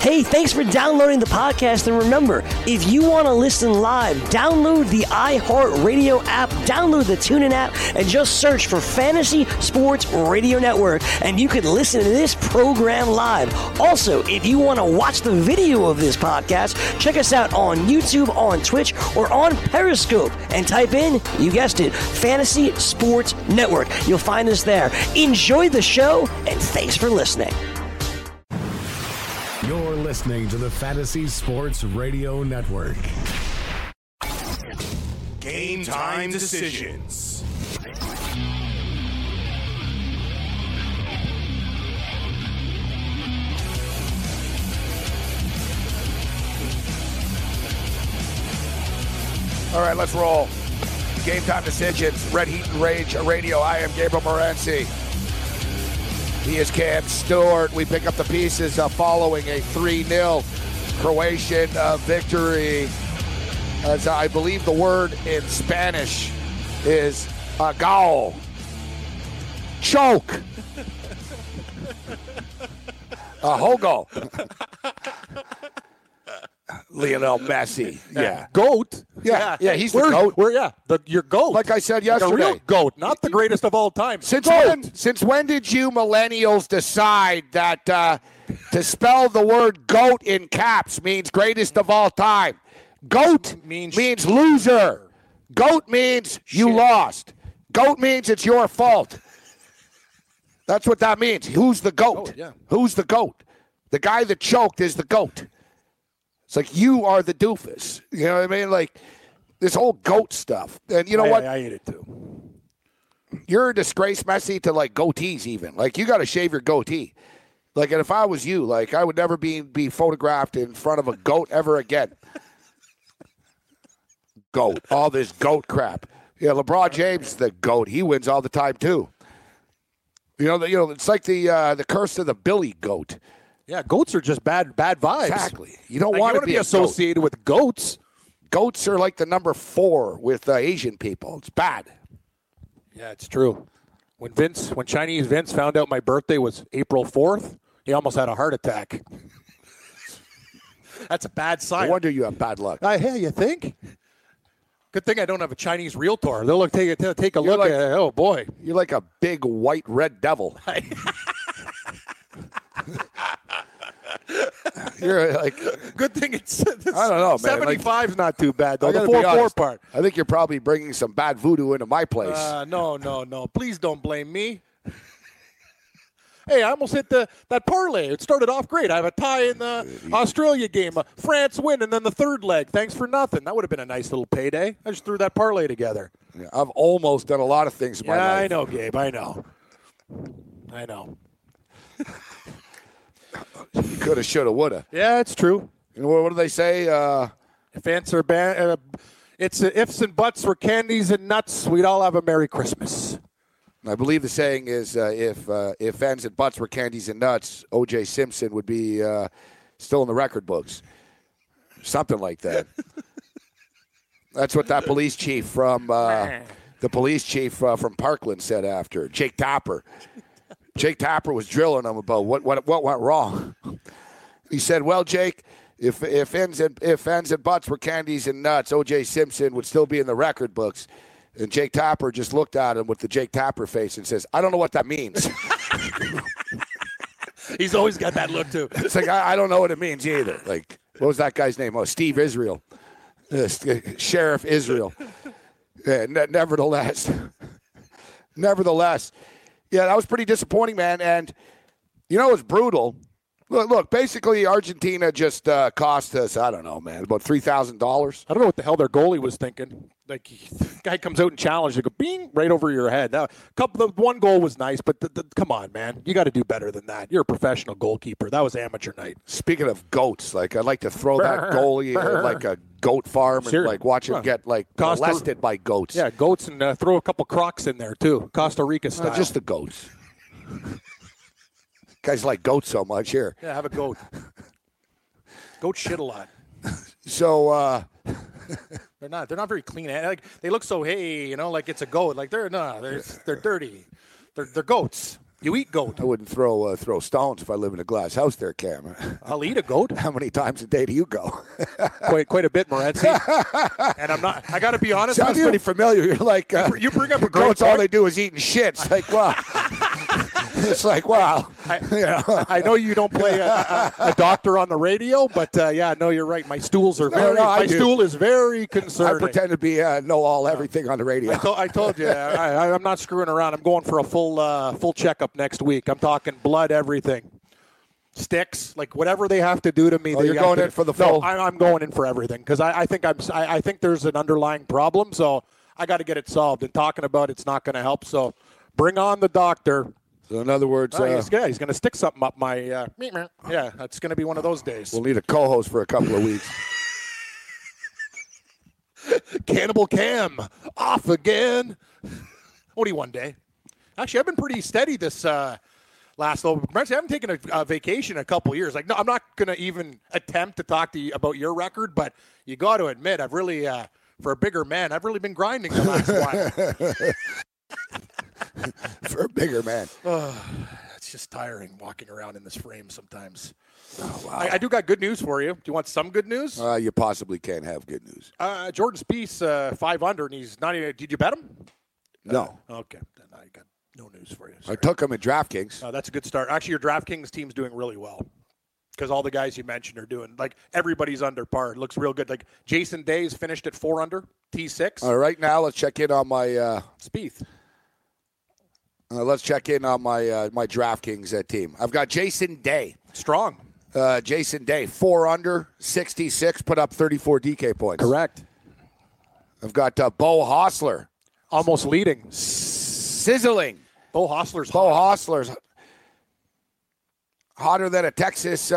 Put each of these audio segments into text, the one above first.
Hey, thanks for downloading the podcast. And remember, if you want to listen live, download the iHeartRadio app, download the TuneIn app, and just search for Fantasy Sports Radio Network, and you can listen to this program live. Also, if you want to watch the video of this podcast, check us out on YouTube, on Twitch, or on Periscope, and type in, you guessed it, Fantasy Sports Network. You'll find us there. Enjoy the show, and thanks for listening. You're listening to the Fantasy Sports Radio Network. Game time decisions. All right, let's roll. Game time decisions. Red Heat and Rage Radio. I am Gabriel Morency. He is Cam Stewart. We pick up the pieces following a 3-0 Croatian victory. As I believe the word in Spanish is goal. Choke. Hogo. Lionel Messi. Yeah. GOAT. Yeah, he's the GOAT. Your GOAT. Like I said yesterday. Like a real GOAT, not the greatest of all time. Since when did you millennials decide that to spell the word GOAT in caps means greatest of all time? GOAT means loser. GOAT means you lost. GOAT means it's your fault. That's what that means. Who's the GOAT? Who's the GOAT? The guy that choked is the GOAT. It's like you are the doofus. You know what I mean? Like this whole GOAT stuff. And you know what? I hate it too. You're a disgrace, Messi, to like goatees even. Like you got to shave your goatee. Like, and if I was you, like I would never be photographed in front of a goat ever again. GOAT. All this GOAT crap. Yeah, LeBron James, the GOAT. He wins all the time too. You know, it's like the curse of the Billy Goat. Yeah, goats are just bad vibes. Exactly. You don't want to be associated with goats. Goats are like the number 4 with Asian people. It's bad. Yeah, it's true. When Chinese Vince found out my birthday was April 4th, he almost had a heart attack. That's a bad sign. No wonder you have bad luck. Hey, you think? Good thing I don't have a Chinese realtor. They'll take a look like, at it. Oh, boy. You're like a big white red devil. You're like, good thing it's I don't know, man. 75 is not too bad, though. The 4-4 part. I think you're probably bringing some bad voodoo into my place. No. Please don't blame me. Hey, I almost hit that parlay. It started off great. I have a tie in the Australia game. France win, and then the third leg. Thanks for nothing. That would have been a nice little payday. I just threw that parlay together. Yeah, I've almost done a lot of things in my life. I know, Gabe. I know. Coulda, shoulda, woulda. Yeah, it's true. You know, what do they say? If answer it's ifs and buts were candies and nuts, we'd all have a Merry Christmas. I believe the saying is if ends and butts were candies and nuts, O.J. Simpson would be still in the record books. Something like that. That's what that police chief from from Parkland said after Jake Tapper. Jake Tapper was drilling him about what went wrong. He said, "Well, Jake, if ends and butts were candies and nuts, O.J. Simpson would still be in the record books." And Jake Tapper just looked at him with the Jake Tapper face and says, "I don't know what that means." He's always got that look too. It's like I don't know what it means either. Like, what was that guy's name? Oh, Steve Israel, Sheriff Israel. Yeah, nevertheless, yeah, that was pretty disappointing, man. And you know, it was brutal. Look, basically, Argentina just cost us, I don't know, man, about $3,000. I don't know what the hell their goalie was thinking. Like, guy comes out and challenges, they go, bing, right over your head. Now, the one goal was nice, but come on, man. You got to do better than that. You're a professional goalkeeper. That was amateur night. Speaking of goats, like, I'd like to throw that goalie in, like, a goat farm and, like, watch him get, like, molested by goats. Yeah, goats, and throw a couple crocs in there, too. Costa Rica style. Just the goats. Guys like goats so much here. Yeah, have a goat. Goats shit a lot. So they're not very clean. Like, they look so like it's a goat. Like they're dirty. They're goats. You eat goat. I wouldn't throw stones if I live in a glass house there, Cam. I'll eat a goat. How many times a day do you go? Quite a bit, Morency. And I'm not. I got to be honest. Sounds pretty familiar. You're like you bring up a great goats. All point. they do is eating shit. It's like wow. It's like wow. I know you don't play a doctor on the radio, but yeah, no, you're right. My stools are my stool is very concerning. I pretend to be know everything on the radio. I told you, I'm not screwing around. I'm going for a full checkup next week. I'm talking blood, everything, sticks, like whatever they have to do to me. You're going in for the full. No, I'm going in for everything because I think there's an underlying problem. So I got to get it solved. And talking about it's not going to help. So bring on the doctor. So in other words, he's going to stick something up my. Yeah, that's going to be one of those days. We'll need a co-host for a couple of weeks. Cannibal Cam off again. Only one day. Actually, I've been pretty steady this last little. I haven't taken a vacation in a couple of years. Like, no, I'm not going to even attempt to talk to you about your record, but you got to admit, I've really, for a bigger man, I've really been grinding the last while. For a bigger man. It's just tiring walking around in this frame sometimes. Oh, wow. I do got good news for you. Do you want some good news? You possibly can't have good news. Jordan Spieth, 5 under, and he's not even. Did you bet him? No. Okay, then I got no news for you. Sorry. I took him in DraftKings. That's a good start. Actually, your DraftKings team's doing really well because all the guys you mentioned are doing, like, everybody's under par. It looks real good. Like, Jason Day's finished at 4 under, T6. All right, now let's check in on my Spieth. Let's check in on my my DraftKings team. I've got Jason Day. Strong. Jason Day, 4 under, 66, put up 34 DK points. Correct. I've got Bo Hostler. Almost leading. Sizzling. Bo Hostler's hotter than a Texas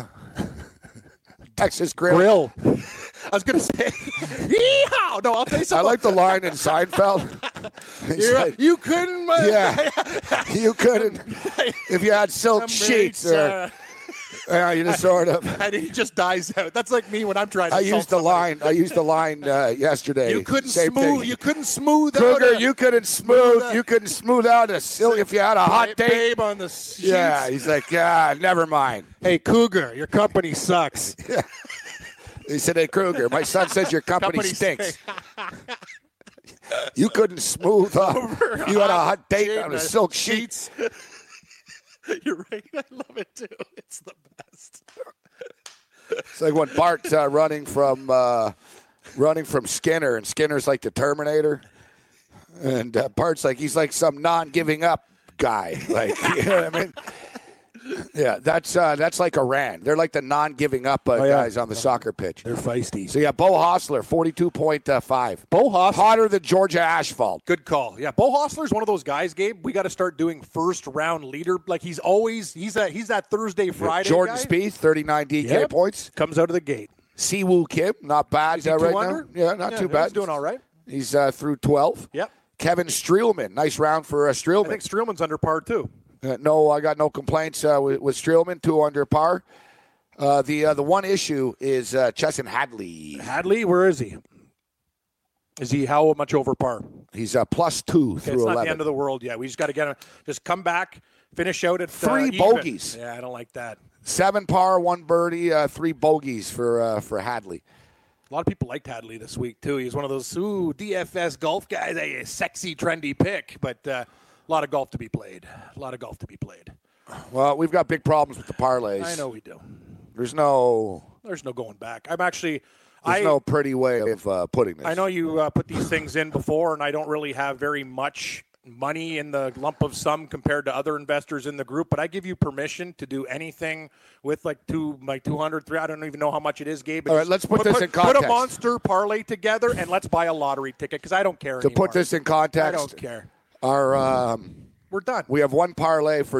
Texas grill. I was going to say, yeehaw! No, I'll tell you something. I like the line in Seinfeld. You couldn't. You couldn't. If you had silk sheets or... you just sort of. And he just dies out. That's like me when I'm trying to. I used the line yesterday. You couldn't Same smooth. thing. You couldn't smooth Cougar, out. you couldn't smooth. You couldn't smooth out a silk if you had a hot date. Babe on the sheets. Yeah, he's like, never mind. Hey, Cougar, your company sucks. Yeah. He said, hey, Kruger, my son says your company stinks. You couldn't smooth up. You had a hot date on a silk sheets. You're right. I love it, too. It's the best. It's like when Bart's running from Skinner, and Skinner's like the Terminator. And Bart's like, he's like some non-giving up guy. Like, you know what I mean? Yeah, that's like Iran. They're like the non-giving up guys on the soccer pitch. They're feisty. So, yeah, Bo Hostler, 42.5. Bo Hostler. Hotter than Georgia Asphalt. Good call. Yeah, Bo Hostler's one of those guys, Gabe. We got to start doing first-round leader. Like, he's that Thursday, Friday Jordan guy. Spieth, 39 DK points. Comes out of the gate. Siwoo Kim, not bad right now. Yeah, not too bad. He's doing all right. He's through 12. Yep. Kevin Streelman, nice round for Streelman. I think Streelman's under par, too. No, I got no complaints with Streelman, 2 under par. The one issue is Chesson Hadley. Hadley, where is he? Is he how much over par? He's +2 through 11. It's not the end of the world yet. We just got to get him. Just come back, finish out at 3 even. bogeys. Yeah, I don't like that. 7 par, 1 birdie, 3 bogeys for Hadley. A lot of people liked Hadley this week too. He's one of those DFS golf guys, a sexy, trendy pick, but. A lot of golf to be played. Well, we've got big problems with the parlays. I know we do. There's no going back. There's no pretty way of putting this. I know you put these things in before, and I don't really have very much money in the lump of sum compared to other investors in the group, but I give you permission to do anything with like 200, 300. I don't even know how much it is, Gabe. All right, let's put this in context. Put a monster parlay together, and let's buy a lottery ticket because I don't care anymore. To put this in context, I don't care. We're done. We have 1 parlay for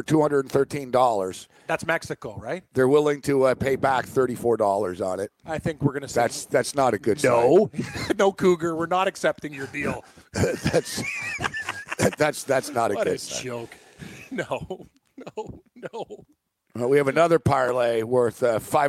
$213. That's Mexico, right? They're willing to pay back $34 on it. I think we're going to say that's not a good sign. No, Cougar, we're not accepting your deal. that's not a good sign. What a joke. No. Well, we have another parlay worth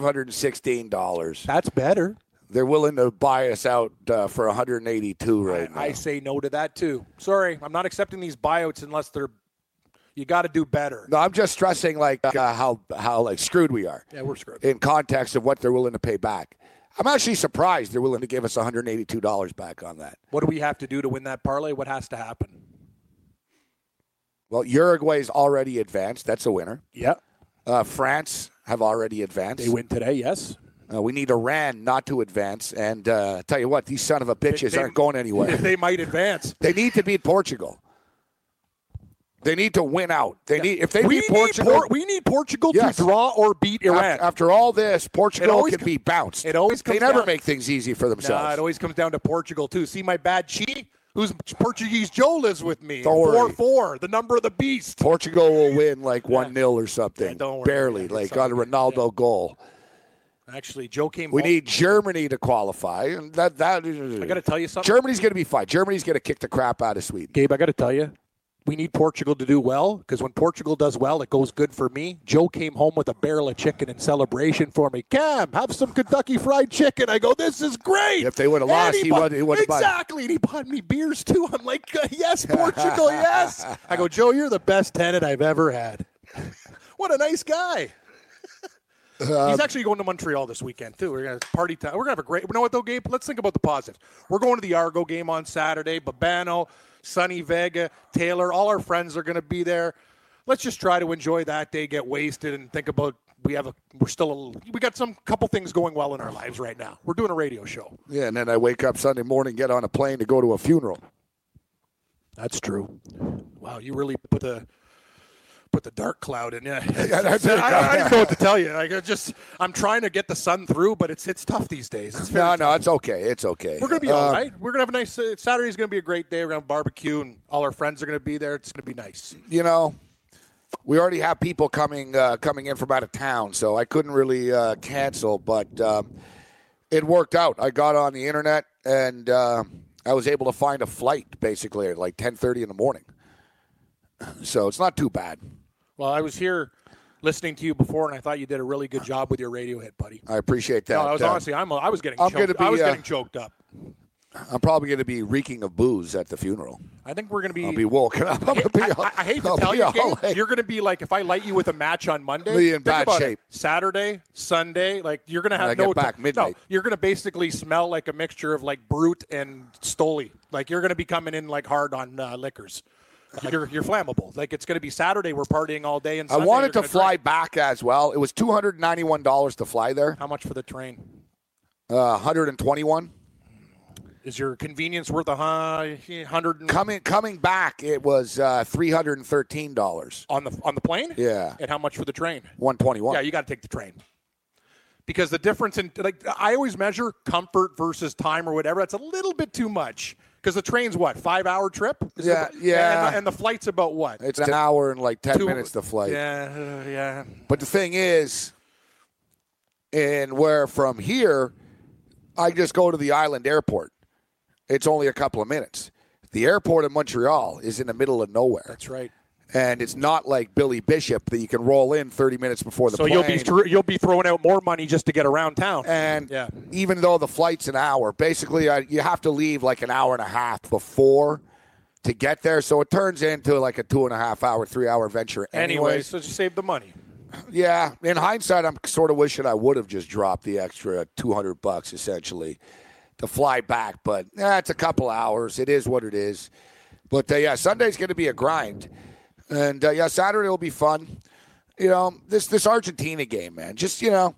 $516. That's better. They're willing to buy us out for $182 right now. I say no to that, too. Sorry, I'm not accepting these buyouts unless they're You got to do better. No, I'm just stressing how screwed we are. Yeah, we're screwed. In context of what they're willing to pay back. I'm actually surprised they're willing to give us $182 back on that. What do we have to do to win that parlay? What has to happen? Well, Uruguay's already advanced. That's a winner. Yeah. France have already advanced. They win today, yes. We need Iran not to advance. And tell you what, these son of a bitches aren't going anywhere. They might advance. They need to beat Portugal. They need to win out. They need if they beat Portugal. We need Portugal to draw or beat Iran. After all this, Portugal can be bounced. It always comes they never down, make things easy for themselves. Nah, it always comes down to Portugal too. See my bad Chi, who's Portuguese Joe lives with me. Don't worry. 4-4, the number of the beast. Portugal will win 1-0 or something. Yeah, don't worry. Barely, on a Ronaldo goal. Actually, Joe came We home. need Germany to qualify. And I got to tell you something. Germany's going to be fine. Germany's going to kick the crap out of Sweden. Gabe, I got to tell you, we need Portugal to do well because when Portugal does well, it goes good for me. Joe came home with a barrel of chicken in celebration for me. Cam, have some Kentucky Fried Chicken. I go, this is great. If they would have lost, he would have exactly. And he bought me beers too. I'm like, yes, Portugal, yes. I go, Joe, you're the best tenant I've ever had. What a nice guy. He's actually going to Montreal this weekend, too. We're going to party time. We're going to have a great – you know what, though, Gabe? Let's think about the positives. We're going to the Argo game on Saturday. Babano, Sonny Vega, Taylor, all our friends are going to be there. Let's just try to enjoy that day, get wasted, and think about we got some couple things going well in our lives right now. We're doing a radio show. Yeah, and then I wake up Sunday morning, get on a plane to go to a funeral. That's true. Wow, you really put the dark cloud in. Yeah, that's it. I don't know what to tell you. I'm trying to get the sun through, but it's tough these days. No, it's okay. It's okay. We're gonna be all right. We're gonna have a nice Saturday's gonna be a great day. We're gonna have barbecue, and all our friends are gonna be there. It's gonna be nice. You know, we already have people coming in from out of town, so I couldn't really cancel, but it worked out. I got on the internet and I was able to find a flight basically at 10:30 in the morning. So it's not too bad. Well, I was here listening to you before, and I thought you did a really good job with your radio hit, buddy. I appreciate that. No, I was honestly, I was getting choked up. I'm probably going to be reeking of booze at the funeral. I think we're going to be. I'll be woken up. I hate to tell you, Gabe, you're going to be like, if I light you with a match on Monday, be in bad shape. Saturday, Sunday, you're going to have no back midnight. No, you're going to basically smell like a mixture of Brute and Stoli. You're going to be coming in hard on liquors. You're flammable. It's going to be Saturday. We're partying all day, and Sunday, I wanted to fly back as well. It was $291 to fly there. How much for the train? $121. Is your convenience worth $100? Coming back, it was $313 on the plane. Yeah. And how much for the train? $121. Yeah, you got to take the train. Because the difference in I always measure comfort versus time or whatever. That's a little bit too much. Because the train's what, 5-hour trip? Yeah. And the flight's about what? It's an hour and 10 minutes to flight. Yeah. But the thing is, where from here, I just go to the island airport. It's only a couple of minutes. The airport in Montreal is in the middle of nowhere. That's right. And it's not like Billy Bishop that you can roll in 30 minutes before the plane. So you'll be throwing out more money just to get around town. And even though the flight's an hour, basically you have to leave an hour and a half before to get there. So it turns into a 2.5 hour, 3 hour venture anyway. So just save the money. Yeah. In hindsight, I'm sort of wishing I would have just dropped the extra $200 essentially to fly back. But it's a couple hours. It is what it is. But Sunday's going to be a grind. And, Saturday will be fun. You know, this Argentina game, man. Just, can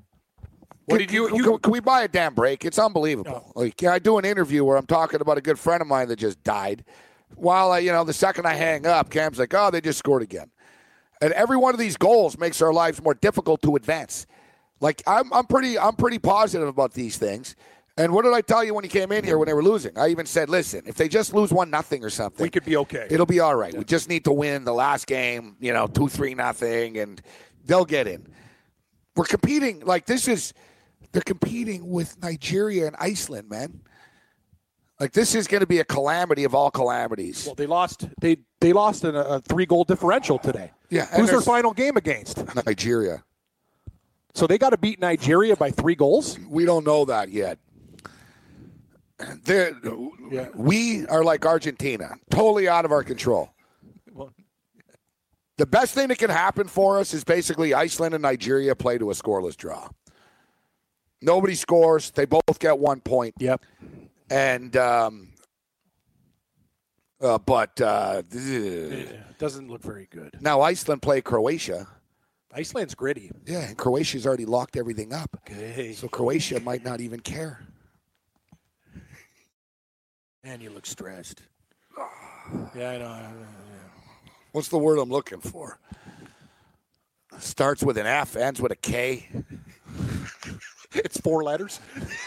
we buy a damn break? It's unbelievable. No. I do an interview where I'm talking about a good friend of mine that just died. While, the second I hang up, Cam's like, oh, they just scored again. And every one of these goals makes our lives more difficult to advance. I'm pretty positive about these things. And what did I tell you when you came in here when they were losing? I even said, listen, if they just lose 1-0 or something, we could be okay. It'll be all right. Yeah. We just need to win the last game, 2-3-0, and they'll get in. We're competing they're competing with Nigeria and Iceland, man. This is going to be a calamity of all calamities. Well, they lost. They lost in a 3-goal differential today. Yeah, who's their final game against? Nigeria. So they got to beat Nigeria by 3 goals? We don't know that yet. We are like Argentina, totally out of our control. The best thing that can happen for us is basically Iceland and Nigeria play to a scoreless draw. Nobody scores. They both get 1 point. Yep. And, It doesn't look very good. Now Iceland play Croatia. Iceland's gritty. Yeah, and Croatia's already locked everything up. Okay. So Croatia might not even care. Man, you look stressed. Yeah, I know. What's the word I'm looking for? Starts with an F, ends with a K. It's 4 letters.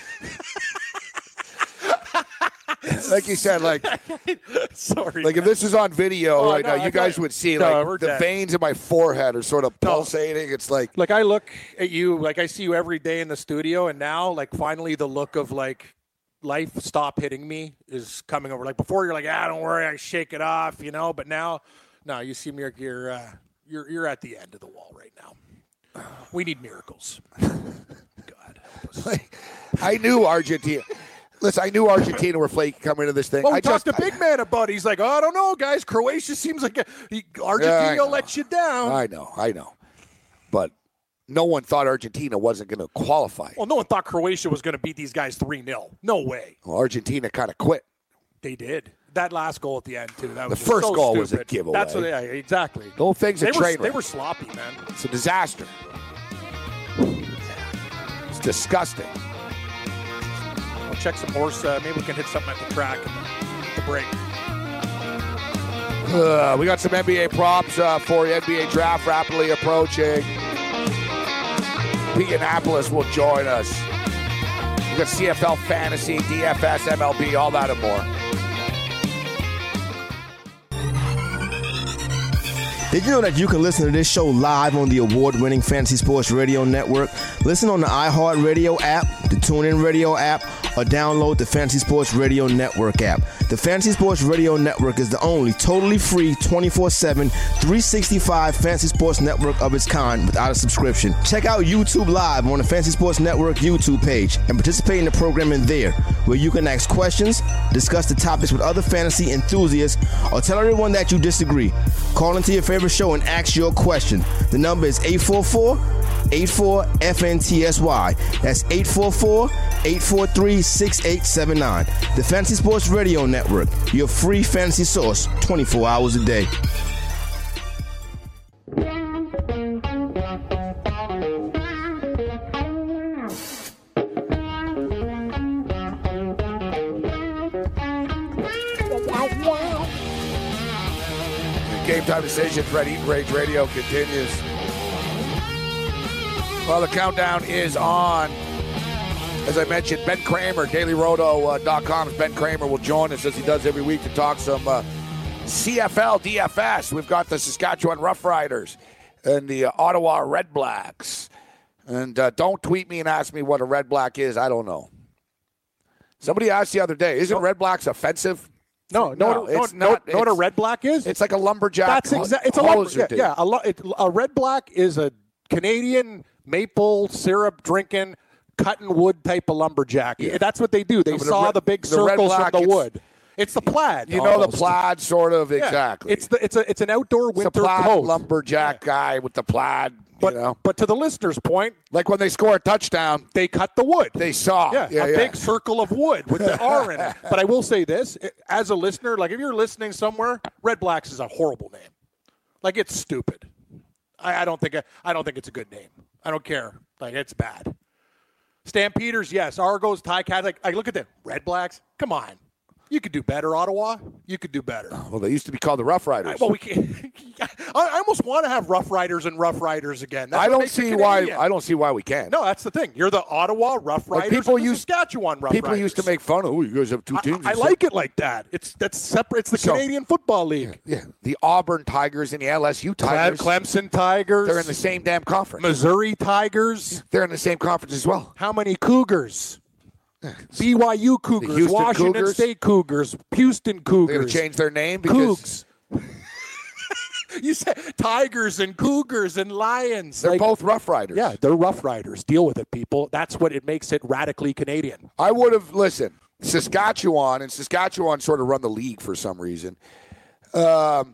Like you said, sorry. Like if this is on video right now, you guys would see the dead. veins in my forehead are sort of pulsating. It's like I look at you, like I see you every day in the studio, and now like finally the look of like life stop hitting me is coming over. Like before, you're like, don't worry, I shake it off, But now, no, you seem like you're at the end of the wall right now. We need miracles. God help us. I knew Argentina. Listen, I knew Argentina were flaky coming into this thing. Well, we talked to Big Man about it. He's like, I don't know, guys. Croatia seems like Argentina let you down. I know. But no one thought Argentina wasn't going to qualify. Well, no one thought Croatia was going to beat these guys 3-0. No way. Well, Argentina kind of quit. They did. That last goal at the end, too. That was the first so goal stupid. was a giveaway. That's what, exactly. The whole thing's a train wreck. They were sloppy, man. It's a disaster. It's disgusting. I'll check some horse. Maybe we can hit something at the track at the break. We got some NBA props for you. NBA draft rapidly approaching. Pete Annapolis will join us. We got CFL Fantasy, DFS, MLB, all that and more. Did you know that you can listen to this show live on the award-winning Fantasy Sports Radio Network? Listen on the iHeartRadio app, the TuneIn Radio app, or download the Fantasy Sports Radio Network app. The Fantasy Sports Radio Network is the only totally free 24/7, 365 Fantasy Sports Network of its kind without a subscription. Check out YouTube Live on the Fantasy Sports Network YouTube page and participate in the programming there, where you can ask questions, discuss the topics with other fantasy enthusiasts, or tell everyone that you disagree. Call into your favorite show and ask your question. The number is 844-84-FNTSY. That's 844-843-6879. The Fantasy Sports Radio Network, your free fantasy source 24 hours a day. Game Time Decisions, Red Eat Rage Radio continues. Well, the countdown is on. As I mentioned, Ben Kramer, DailyRoto.com's Ben Kramer will join us as he does every week to talk some CFL DFS. We've got the Saskatchewan Roughriders and the Ottawa Red Blacks. And don't tweet me and ask me what a Red Black is. I don't know. Somebody asked the other day, isn't Red Blacks offensive? No, it's not. Know what a red black is? It's like a lumberjack. That's exactly. It's a lumberjack. Yeah, a red black is a Canadian maple syrup drinking, cutting wood type of lumberjack. Yeah. That's what they do. They saw the big circles from the wood. It's the plaid. You know the plaid, sort of, exactly. It's an outdoor winter it's a plaid coat. Lumberjack guy with the plaid. But to the listener's point, like when they score a touchdown, they cut the wood. They saw a big circle of wood with the R in it. But I will say this, as a listener, like if you're listening somewhere, Red Blacks is a horrible name. Like it's stupid. I don't think it's a good name. I don't care. Like it's bad. Stampeders, yes. Argos, Ticats. Like look at them. Red Blacks. Come on. You could do better, Ottawa. You could do better. Well, they used to be called the Rough Riders. Well, we can. I almost want to have Rough Riders and Rough Riders again. I don't see why we can't. No, that's the thing. You're the Ottawa Rough Riders. And the Saskatchewan Rough Riders. People used to make fun of. Oh, you guys have two teams. I like it like that. That's separate. It's the Canadian Football League. Yeah, the Auburn Tigers and the LSU Tigers. Clemson Tigers. They're in the same damn conference. Missouri Tigers. They're in the same conference as well. How many Cougars? BYU Cougars, Washington Cougars. State Cougars, Houston Cougars. They're going to change their name because Cougs. You said Tigers and Cougars and Lions. They're both Rough Riders. Yeah, they're Rough Riders. Deal with it, people. That's what it makes it radically Canadian. I would have Saskatchewan sort of run the league for some reason.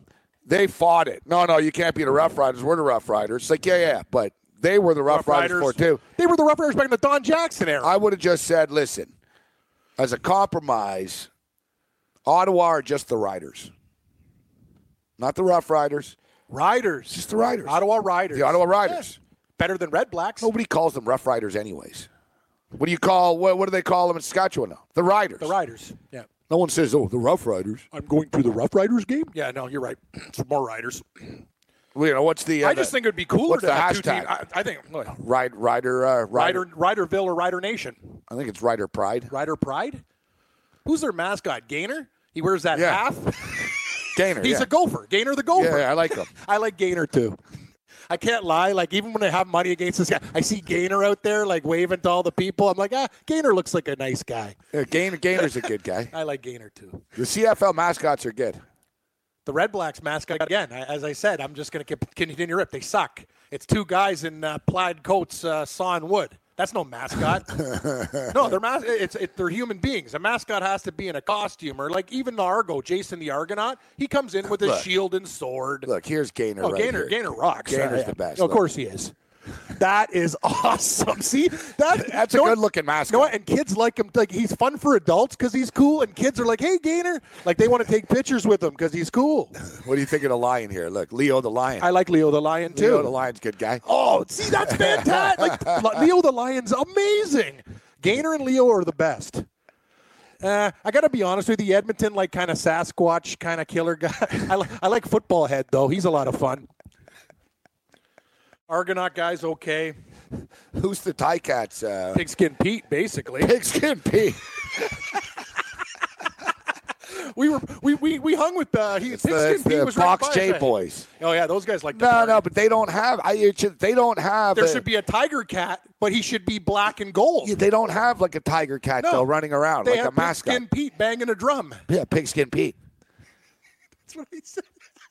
They fought it. No, you can't be the Rough Riders. We're the Rough Riders. It's like, yeah, but they were the Rough Riders before, too. They were the Rough Riders back in the Don Jackson era. I would have just said, listen, as a compromise, Ottawa are just the Riders. Not the Rough Riders. Riders. Just the Riders. Ottawa Riders. The Ottawa Riders. Yeah. Better than Red Blacks. Nobody calls them Rough Riders anyways. What do they call them in Saskatchewan now? The Riders. The Riders, yeah. No one says, the Rough Riders. I'm going to the Rough Riders game? Yeah, no, you're right. It's more Riders. Well, what's the... I just think it would be cooler to have hashtag? two teams. I think... Riderville or Rider Nation. I think it's Rider Pride. Rider Pride? Who's their mascot? Gainer? He wears that half? Gainer, He's a gopher. Gainer the gopher. Yeah, I like him. I like Gainer, too. I can't lie. Like, even when I have money against this guy, I see Gainer out there, like, waving to all the people. I'm like, Gainer looks like a nice guy. Yeah, Gainer's a good guy. I like Gainer, too. The CFL mascots are good. The Red Blacks mascot, again, as I said, I'm just going to continue to rip. They suck. It's two guys in plaid coats sawing wood. That's no mascot. No, they're human beings. A mascot has to be in a costume, or like even the Argo, Jason the Argonaut. He comes in with a shield and sword. Look, here's Gainer. Gainer rocks. Gainer's the best. Of course he is. That is awesome. See, that's a good-looking mascot. You know what? And kids like him. Like, he's fun for adults because he's cool, and kids are like, "Hey, Gainer!" Like, they want to take pictures with him because he's cool. What do you think of the Lion here? Look, Leo the Lion. I like Leo the Lion too. Leo the Lion's a good guy. Oh, see, that's fantastic. Like, Leo the Lion's amazing. Gainer and Leo are the best. I got to be honest with you, Edmonton, like kind of Sasquatch kind of killer guy. I like Football Head though. He's a lot of fun. Argonaut guy's okay. Who's the Ticats? Pigskin Pete, basically. Pigskin Pete. we hung with Pigskin Pete was Fox right J boys. Oh yeah, those guys like no, but they don't have. There should be a tiger cat, but he should be black and gold. Yeah, they don't have like a tiger cat though running around like a mascot. Pigskin Pete banging a drum. Yeah, Pigskin Pete. That's what he said.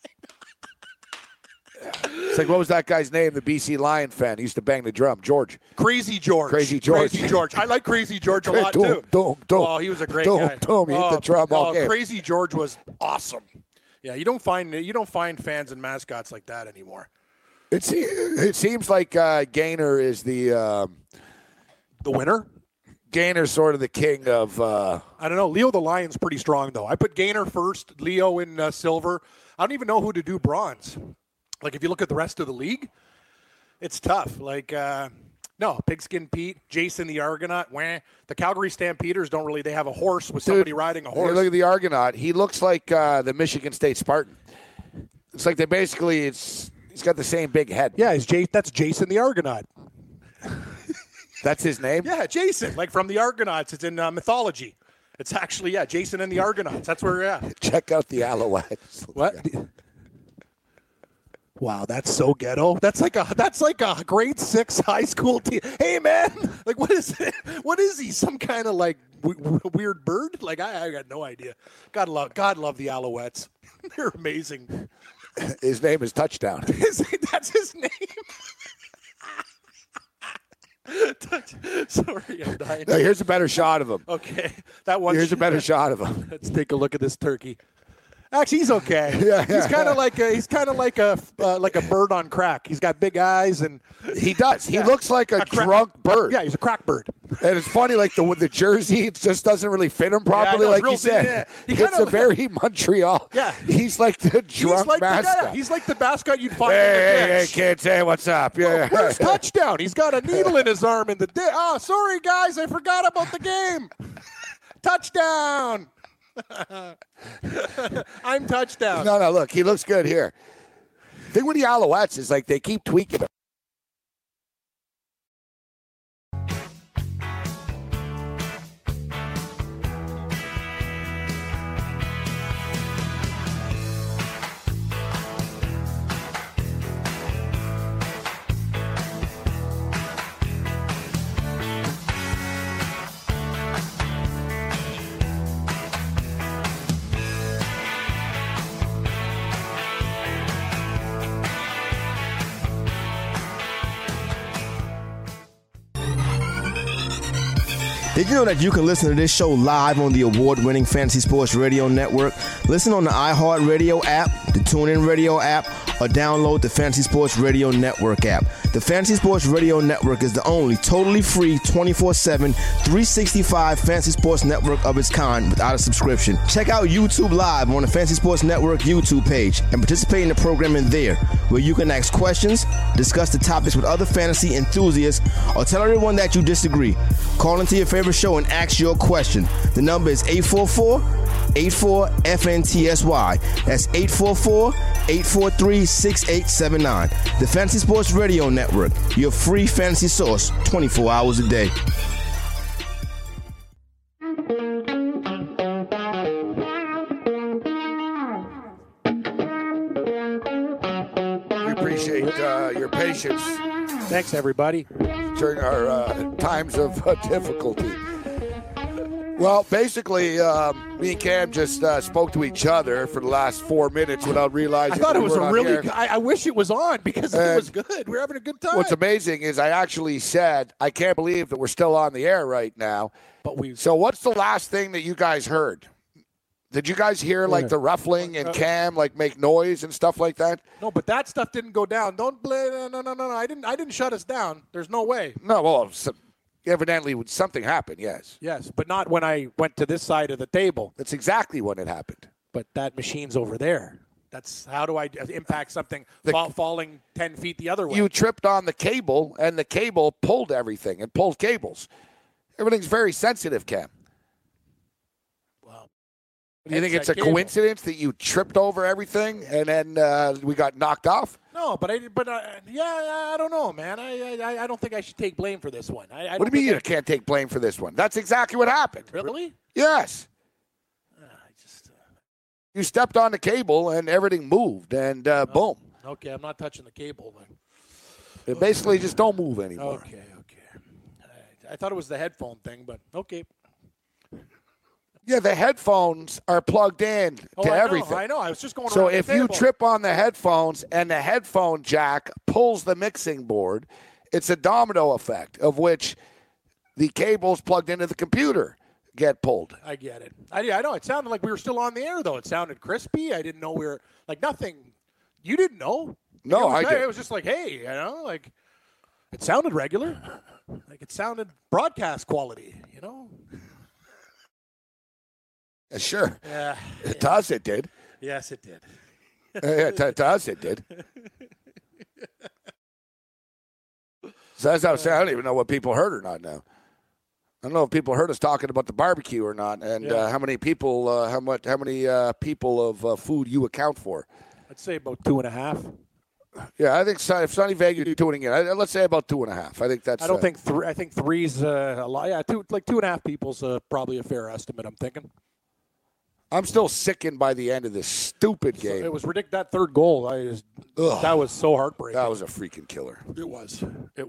It's like, what was that guy's name? The BC Lion fan. He used to bang the drum. George. Crazy George. Crazy George. Crazy George. I like Crazy George a lot, too. Oh, he was a great guy. He hit the drum all game. Crazy George was awesome. Yeah, you don't find fans and mascots like that anymore. It seems like Gainer is the winner? Gainer's sort of the king of... I don't know. Leo the Lion's pretty strong, though. I put Gainer first, Leo in silver. I don't even know who to do bronze. Like, if you look at the rest of the league, it's tough. Like, no, Pigskin Pete, Jason the Argonaut, the Calgary Stampeders don't really, they have a horse with somebody riding a horse. Look at the Argonaut. He looks like the Michigan State Spartan. It's like he's got the same big head. Yeah, that's Jason the Argonaut. That's his name? Yeah, Jason, like from the Argonauts. It's in mythology. It's actually, Jason and the Argonauts. That's where we're at. Check out the Alouettes. What? Wow, that's so ghetto. That's like a grade 6 high school team. Hey, man, like what is it? What is he? Some kind of like weird bird? Like I got no idea. God love the Alouettes. They're amazing. His name is Touchdown. That's his name. Sorry, I'm dying. No, here's a better shot of him. Okay, that one. Here's a better shot of him. Let's take a look at this turkey. Actually, he's okay. Yeah. He's kind of like a bird on crack. He's got big eyes, and he does. He looks like a drunk bird. Yeah, he's a crack bird. And it's funny, like the jersey, it just doesn't really fit him properly, like you said. Yeah. It's a very Montreal. Yeah, he's like the drunk mascot. He's like the mascot you'd find. Hey, kids, hey, what's up? Yeah. Where's Touchdown? He's got a needle in his arm in the day. Oh, sorry guys, I forgot about the game. Touchdown. I'm Touchdown. No, look, he looks good here. The thing with the Alouettes is like they keep tweaking him. Did you know that you can listen to this show live on the award-winning Fantasy Sports Radio Network? Listen on the iHeartRadio app, the TuneIn Radio app, or download the Fantasy Sports Radio Network app. The Fantasy Sports Radio Network is the only totally free 24/7, 365 fantasy sports network of its kind without a subscription. Check out YouTube Live on the Fantasy Sports Network YouTube page and participate in the programming there, where you can ask questions, discuss the topics with other fantasy enthusiasts, or tell everyone that you disagree. Call into your favorite show and ask your question. The number is 844-84-FNTSY. That's 844-843-6879. The Fantasy Sports Radio Network, your free fantasy source 24 hours a day. We appreciate your patience Thanks, everybody. during our times of difficulty. Well, basically, me and Cam just spoke to each other for the last 4 minutes without realizing. I thought it we was weren't a on really. air. I wish it was on because it was good. We were having a good time. What's amazing is I actually said, I can't believe that we're still on the air right now. But we. So what's the last thing that you guys heard? Did you guys hear like the ruffling and Cam like make noise and stuff like that? No, but that stuff didn't go down. Don't blame. No. I didn't shut us down. There's no way. No, well, evidently something happened, yes. Yes, but not when I went to this side of the table. That's exactly when it happened. But that machine's over there. That's how do I impact something falling 10 feet the other way? You tripped on the cable, and the cable pulled everything. It pulled cables. Everything's very sensitive, Cam. Well, Do you think it's a cable. coincidence that you tripped over everything and then we got knocked off? No, but I don't know, man. I don't think I should take blame for this one. What do you mean you can't take blame for this one? That's exactly what happened. Really? Yes. You stepped on the cable and everything moved, and boom. Okay, I'm not touching the cable then. It basically just don't move anymore. Okay. I thought it was the headphone thing, but okay. Yeah, the headphones are plugged in to everything. I know. I was just going So around if the you table. trip on the headphones and the headphone jack pulls the mixing board, it's a domino effect of which the cables plugged into the computer get pulled. I get it. I know. It sounded like we were still on the air, though. It sounded crispy. I didn't know we were, like, nothing. You didn't know? No, I didn't. It was just like, hey, like, it sounded regular. Like, it sounded broadcast quality, Sure. Yeah. To us, it did. Yes, it did. To us, it did. So that's how I say. I don't even know what people heard or not now. I don't know if people heard us talking about the barbecue or not, and how many people, how many people of food you account for. I'd say about 2.5. Yeah, I think if Sonny Vega is tuning in, let's say about 2.5. I think that's. I don't think three. I think three's a lot. Yeah, 2.5 people's probably a fair estimate. I'm thinking. I'm still sickened by the end of this stupid game. It was ridiculous. That third goal, that was so heartbreaking. That was a freaking killer. It was.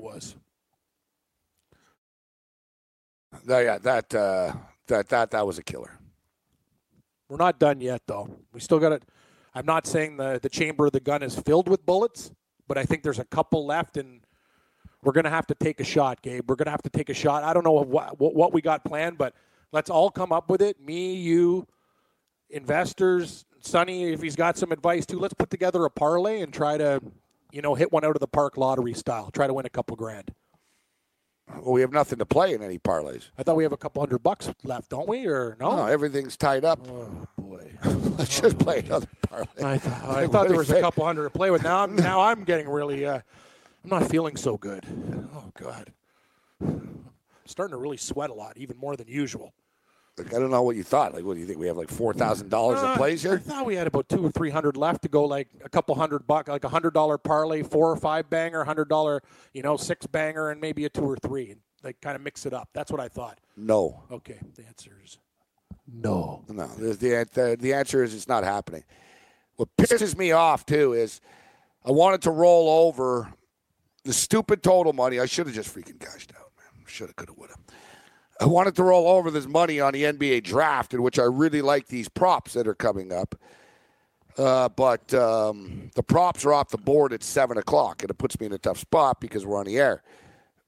Yeah, that was a killer. We're not done yet, though. We still got it. I'm not saying the chamber of the gun is filled with bullets, but I think there's a couple left, and we're going to have to take a shot, Gabe. We're going to have to take a shot. I don't know what we got planned, but let's all come up with it. Me, you, investors, Sonny, if he's got some advice too, let's put together a parlay and try to, hit one out of the park lottery style. Try to win a couple grand. Well, we have nothing to play in any parlays. I thought we have a couple $100 left, don't we? Or no? No, everything's tied up. Oh boy. Let's just play another parlay. I thought there was a couple hundred to play with. Now I'm getting really. I'm not feeling so good. Oh God. I'm starting to really sweat a lot, even more than usual. Like, I don't know what you thought. Like, what do you think? We have like $4,000 in plays here? I thought we had about $200 or $300 left to go, like a couple $100, like $100 parlay, 4 or 5 banger, $100, 6 banger, and maybe a 2 or 3, and like kind of mix it up. That's what I thought. No. Okay, the answer is no. No, the answer is it's not happening. What pisses me off too is I wanted to roll over the stupid total money. I should have just freaking cashed out, man. Should have, could have, would have. I wanted to roll over this money on the NBA draft, in which I really like these props that are coming up. But the props are off the board at 7 o'clock, and it puts me in a tough spot because we're on the air.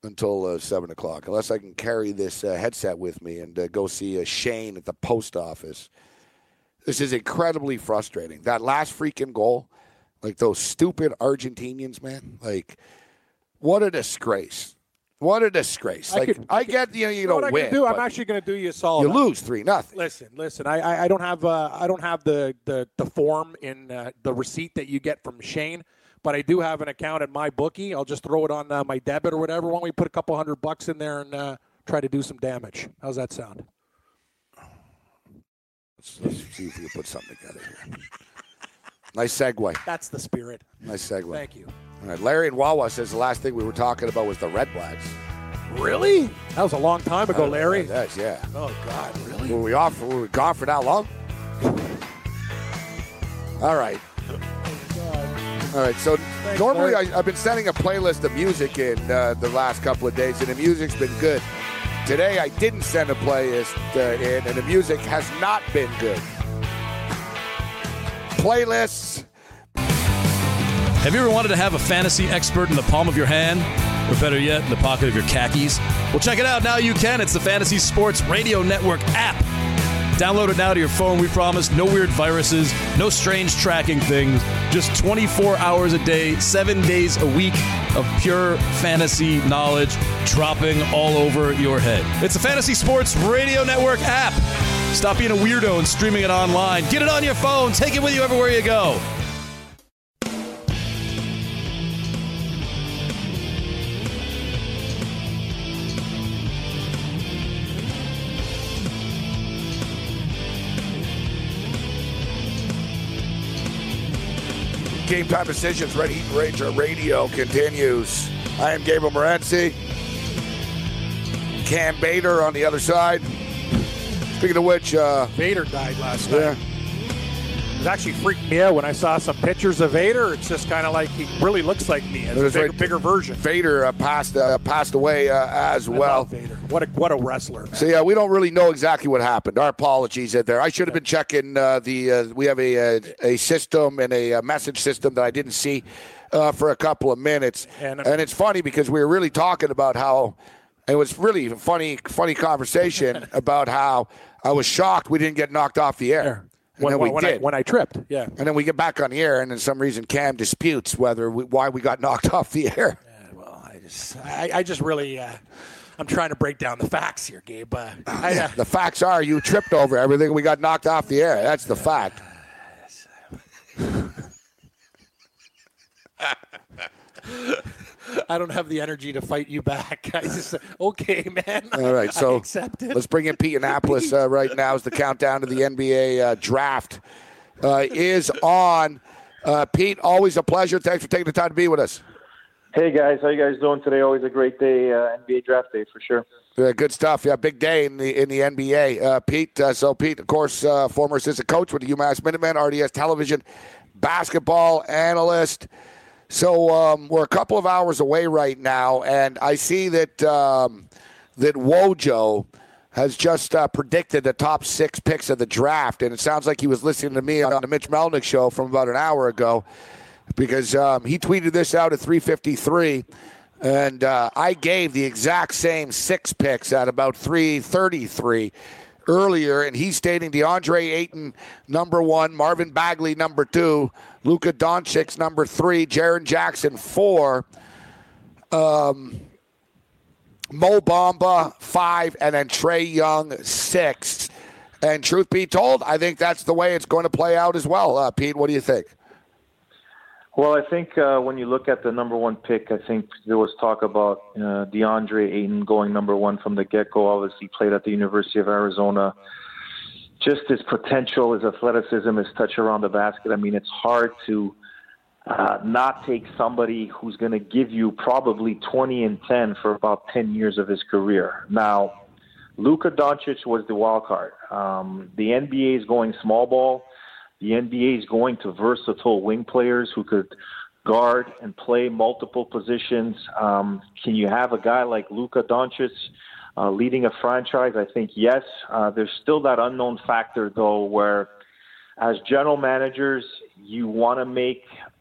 until 7 o'clock, unless I can carry this headset with me and go see Shane at the post office. This is incredibly frustrating. That last freaking goal, like those stupid Argentinians, man. Like, what a disgrace. What a disgrace. I get you don't win. I'm actually going to do you a solid. You lose 3-0. Listen. I don't have the form in the receipt that you get from Shane, but I do have an account at MyBookie. I'll just throw it on my debit or whatever. Why don't we put a couple $100 in there and try to do some damage? How's that sound? Let's see if we can put something together here. Nice segue. That's the spirit. Nice segue. Thank you. All right, Larry and Wawa says the last thing we were talking about was the Red Blacks. Really? That was a long time ago, Larry. That's, yeah. Oh, God, really? Were we gone for that long? All right. All right, so Thanks, normally Larry. I've been sending a playlist of music in the last couple of days, and the music's been good. Today I didn't send a playlist in, and the music has not been good. Playlists. Have you ever wanted to have a fantasy expert in the palm of your hand? Or better yet, in the pocket of your khakis? Well, check it out. Now you can. It's the Fantasy Sports Radio Network app. Download it now to your phone, we promise. No weird viruses, no strange tracking things. Just 24 hours a day, 7 days a week of pure fantasy knowledge dropping all over your head. It's the Fantasy Sports Radio Network app. Stop being a weirdo and streaming it online. Get it on your phone. Take it with you everywhere you go. Game Time Decisions, Red Heat Ranger Radio continues. I am Gabriel Morency. Cam Bader on the other side. Speaking of which, Vader died last night. It actually freaked me out when I saw some pictures of Vader. It's just kind of like he really looks like me. It's a bigger version. Vader passed away as well. I love Vader. What a wrestler, man. So yeah, we don't really know exactly what happened. Our apologies there. I should have been checking we have a system and a message system that I didn't see for a couple of minutes, and it's funny because we were really talking about how it was really a funny conversation about how I was shocked we didn't get knocked off the air. When I tripped, yeah. And then we get back on the air, and for some reason Cam disputes why we got knocked off the air. Yeah, well, I just really, I'm trying to break down the facts here, Gabe. The facts are you tripped over everything. We got knocked off the air. That's the fact. I don't have the energy to fight you back. I just okay, man. All right, so I accept it. Let's bring in Pete Annapolis right now as the countdown to the NBA draft is on. Pete, always a pleasure. Thanks for taking the time to be with us. Hey guys, how you guys doing today? Always a great day, NBA draft day for sure. Good stuff. Yeah, big day in the NBA. Pete, Pete, of course, former assistant coach with the UMass Minutemen, RDS television basketball analyst. So we're a couple of hours away right now, and I see that that Wojo has just predicted the top 6 picks of the draft, and it sounds like he was listening to me on the Mitch Melnick show from about an hour ago, because he tweeted this out at 3:53, and I gave the exact same 6 picks at about 3:33 earlier, and he's stating DeAndre Ayton number 1, Marvin Bagley number 2, Luka Doncic number 3, Jaren Jackson 4, Mo Bamba 5, and then Trae Young 6. And truth be told, I think that's the way it's going to play out as well. Pete, what do you think? Well, I think when you look at the number 1 pick, I think there was talk about DeAndre Ayton going number 1 from the get-go. Obviously played at the University of Arizona. Just his potential, his athleticism, his touch around the basket. I mean, it's hard to not take somebody who's going to give you probably 20 and 10 for about 10 years of his career. Now, Luka Doncic was the wild card. The NBA is going small ball. The NBA is going to versatile wing players who could guard and play multiple positions. Can you have a guy like Luka Doncic leading a franchise? I think yes. There's still that unknown factor, though, where as general managers, you want to make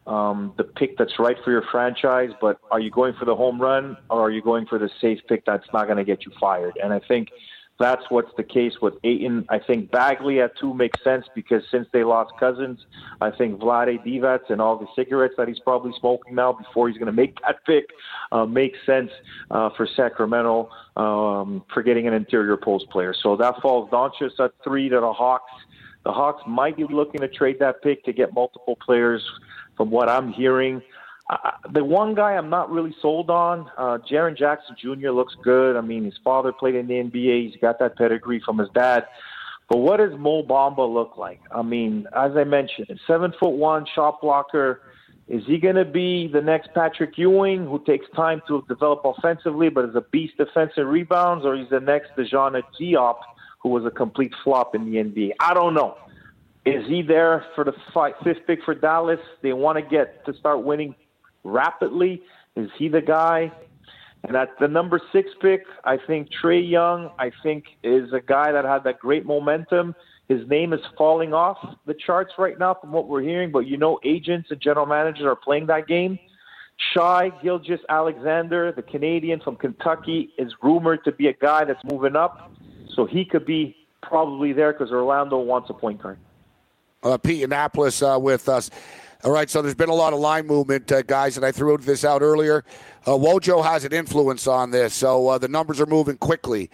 the pick that's right for your franchise, but are you going for the home run or are you going for the safe pick that's not going to get you fired? And I think that's what's the case with Ayton. I think Bagley at 2 makes sense because since they lost Cousins, I think Vlade Divac and all the cigarettes that he's probably smoking now before he's going to make that pick makes sense for Sacramento for getting an interior post player. So that falls Doncic at 3 to the Hawks. The Hawks might be looking to trade that pick to get multiple players from what I'm hearing. The one guy I'm not really sold on, Jaren Jackson Jr. looks good. I mean, his father played in the NBA. He's got that pedigree from his dad. But what does Mo Bamba look like? I mean, as I mentioned, 7'1" shot blocker. Is he going to be the next Patrick Ewing who takes time to develop offensively but is a beast defensive rebounds, or he's the next DeJounte Diop who was a complete flop in the NBA? I don't know. Is he there for the 5th pick for Dallas? They want to get to start winning rapidly. Is he the guy? And at the number 6 pick, I think Trae Young, is a guy that had that great momentum. His name is falling off the charts right now from what we're hearing, but agents and general managers are playing that game. Shai Gilgeous-Alexander, the Canadian from Kentucky, is rumored to be a guy that's moving up, so he could be probably there because Orlando wants a point guard. Pete Annapolis with us. All right, so there's been a lot of line movement, guys, and I threw this out earlier. Wojo has an influence on this, so the numbers are moving quickly.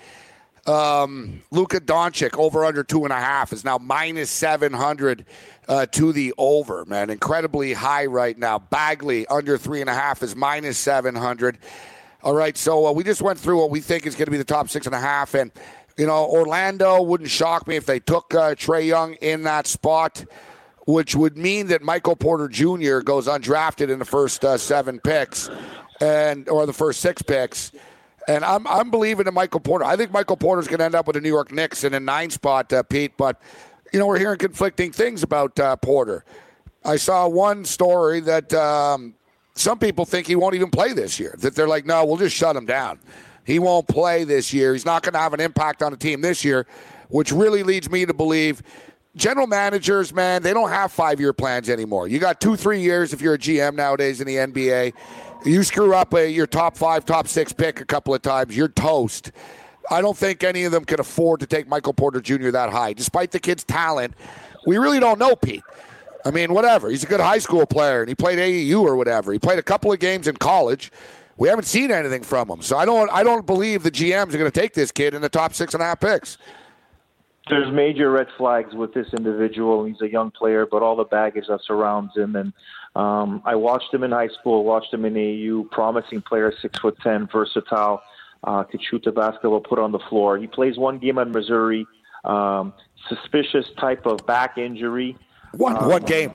Luka Doncic, over under 2.5, is now minus 700 to the over, man. Incredibly high right now. Bagley, under 3.5, is minus 700. All right, so we just went through what we think is going to be the top 6.5, and, Orlando wouldn't shock me if they took Trae Young in that spot, which would mean that Michael Porter Jr. goes undrafted in the first 7 picks, or the first 6 picks. And I'm believing in Michael Porter. I think Michael Porter's going to end up with the New York Knicks in a 9 spot, Pete. But, we're hearing conflicting things about Porter. I saw one story that some people think he won't even play this year. That they're like, no, we'll just shut him down. He won't play this year. He's not going to have an impact on the team this year, which really leads me to believe general managers, man, they don't have 5-year plans anymore. You got 2-3 years if you're a GM nowadays in the NBA. You screw up your top 5, top 6 pick a couple of times, you're toast. I don't think any of them can afford to take Michael Porter Jr. that high. Despite the kid's talent, we really don't know, Pete. I mean, whatever. He's a good high school player, and he played AAU or whatever. He played a couple of games in college. We haven't seen anything from him. So I don't believe the GMs are going to take this kid in the top 6.5 picks. There's major red flags with this individual. He's a young player, but all the baggage that surrounds him. And I watched him in high school, watched him in AAU, promising player, 6'10", versatile, could shoot the basketball, put on the floor. He plays one game at Missouri, suspicious type of back injury. One game.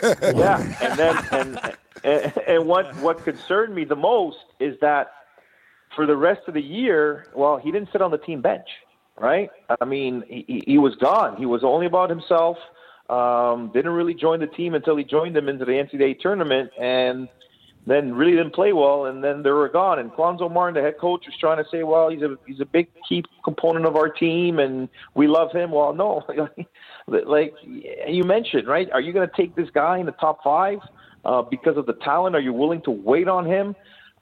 Yeah, and what concerned me the most is that for the rest of the year, he didn't sit on the team bench. Right? I mean, he was gone. He was only about himself. Didn't really join the team until he joined them into the NCAA tournament, and then really didn't play well, and then they were gone. And Cuonzo Martin, the head coach, was trying to say, well, he's a big key component of our team, and we love him. Well, no. Like you mentioned, right? Are you going to take this guy in the top 5 because of the talent? Are you willing to wait on him?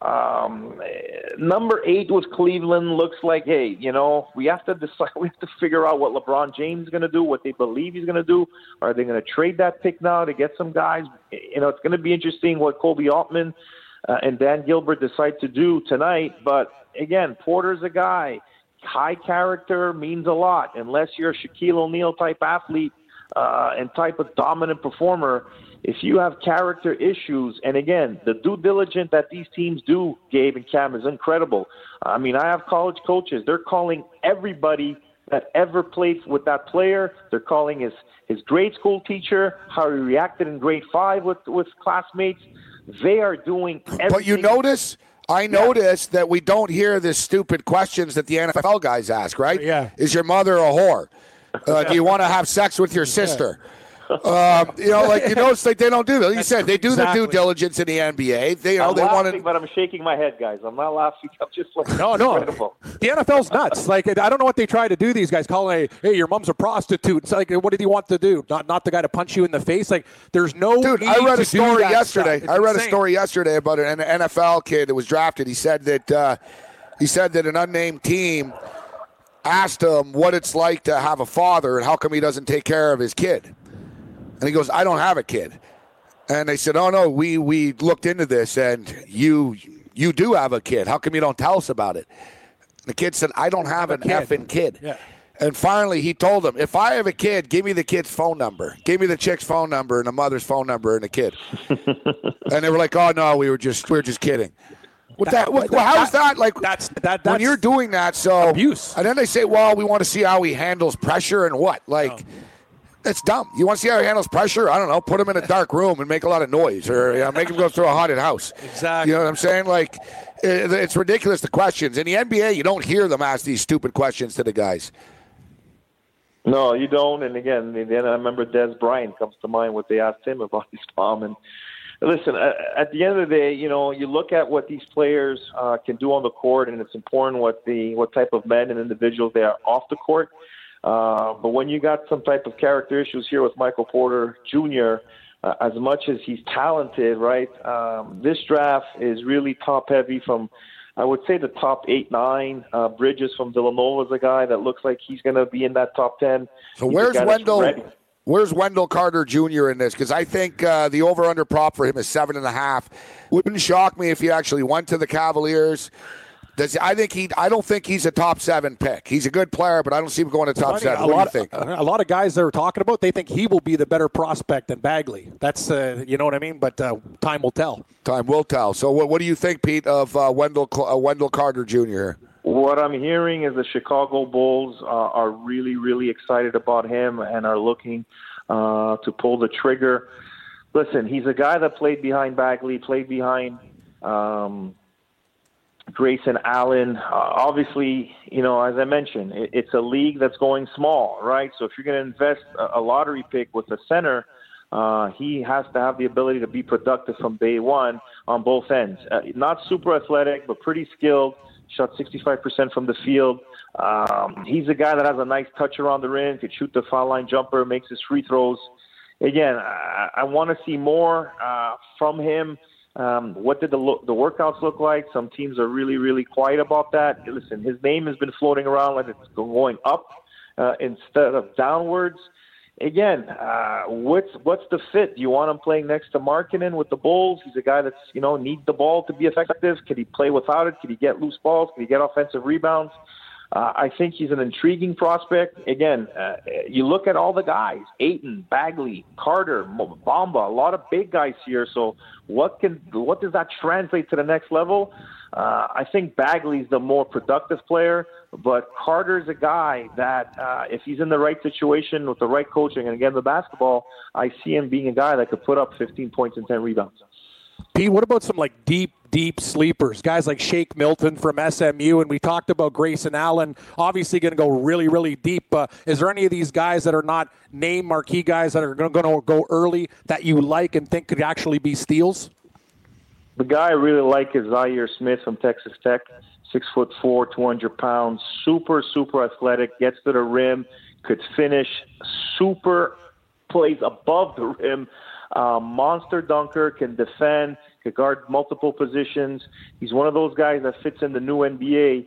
Number 8 was Cleveland. Looks like, hey, we have to decide. We have to figure out what LeBron James is going to do, what they believe he's going to do. Are they going to trade that pick now to get some guys? It's going to be interesting what Kobe Altman and Dan Gilbert decide to do tonight. But again, Porter's a guy. High character means a lot. Unless you're a Shaquille O'Neal type athlete and type of dominant performer, if you have character issues, and again, the due diligence that these teams do, Gabe and Cam, is incredible. I mean, I have college coaches. They're calling everybody that ever played with that player. They're calling his grade school teacher, how he reacted in grade 5 with classmates. They are doing everything. But you notice... I noticed that we don't hear the stupid questions that the NFL guys ask, right? Yeah. Is your mother a whore? Do you want to have sex with your sister? It's like they don't do that. Like you said, they do the due diligence in the NBA. They laughing, but I'm shaking my head, guys. I'm not laughing. I'm just like, no. Incredible. The NFL's nuts. Like, I don't know what they try to do. These guys calling, hey, your mom's a prostitute. It's like, what did he want to do? Not the guy to punch you in the face. Like, there's no. Dude, I read a story yesterday. A story yesterday about an NFL kid that was drafted. He said that an unnamed team asked him what it's like to have a father and how come he doesn't take care of his kid. And he goes, I don't have a kid. And they said, oh, no, we looked into this, and you do have a kid. How come you don't tell us about it? And the kid said, I don't have an effing kid. Yeah. And finally, he told them, if I have a kid, give me the kid's phone number. Give me the chick's phone number and the mother's phone number and the kid. And they were like, oh, no, we were just kidding. How is that? Like, that's when you're doing that, so abuse. And then they say, well, we want to see how he handles pressure and what? Like, it's dumb. You want to see how he handles pressure? I don't know. Put him in a dark room and make a lot of noise, or make him go through a haunted house. Exactly. You know what I'm saying? Like, it's ridiculous, the questions. In the NBA, you don't hear them ask these stupid questions to the guys. No, you don't. And again, then I remember Des Bryant comes to mind what they asked him about his mom. And listen, at the end of the day, you look at what these players can do on the court, and it's important what type of men and individuals they are off the court. But when you got some type of character issues here with Michael Porter Jr., as much as he's talented, right, this draft is really top-heavy from, I would say, the top 8, 9. Bridges from Villanova is a guy that looks like he's going to be in that top 10. So where's Wendell Carter Jr. in this? Because I think the over-under prop for him is 7.5. Wouldn't shock me if he actually went to the Cavaliers. I don't think he's a top 7 pick. He's a good player, but I don't see him going to top 7. What do you think? A lot of guys that are talking about, they think he will be the better prospect than Bagley. That's you know what I mean. But time will tell. Time will tell. So what do you think, Pete, of Wendell Carter Jr.? What I'm hearing is the Chicago Bulls are really, really excited about him and are looking to pull the trigger. Listen, he's a guy that played behind Bagley, played behind Grayson Allen. Obviously, as I mentioned, it's a league that's going small, right? So if you're going to invest a lottery pick with a center, he has to have the ability to be productive from day one on both ends. Not super athletic, but pretty skilled. Shot 65% from the field. He's a guy that has a nice touch around the rim, could shoot the foul line jumper, makes his free throws. Again, I want to see more from him. What did the workouts look like? Some teams are really, really quiet about that. Listen, his name has been floating around like it's going up instead of downwards. Again, what's the fit? Do you want him playing next to Markkanen with the Bulls? He's a guy that's, needs the ball to be effective. Could he play without it? Could he get loose balls? Could he get offensive rebounds? I think he's an intriguing prospect. Again, you look at all the guys, Ayton, Bagley, Carter, Bamba, a lot of big guys here. So what does that translate to the next level? I think Bagley's the more productive player, but Carter's a guy that if he's in the right situation with the right coaching and, again, the basketball, I see him being a guy that could put up 15 points and 10 rebounds. Pete, what about some deep sleepers, guys like Shake Milton from SMU, and we talked about Grayson Allen, obviously going to go really, really deep. Is there any of these guys that are not name marquee guys that are going to go early that you like and think could actually be steals? The guy I really like is Zaire Smith from Texas Tech, 6'4", 200 pounds, super, super athletic, gets to the rim, could finish, super plays above the rim, monster dunker, can defend, could guard multiple positions. He's one of those guys that fits in the new NBA.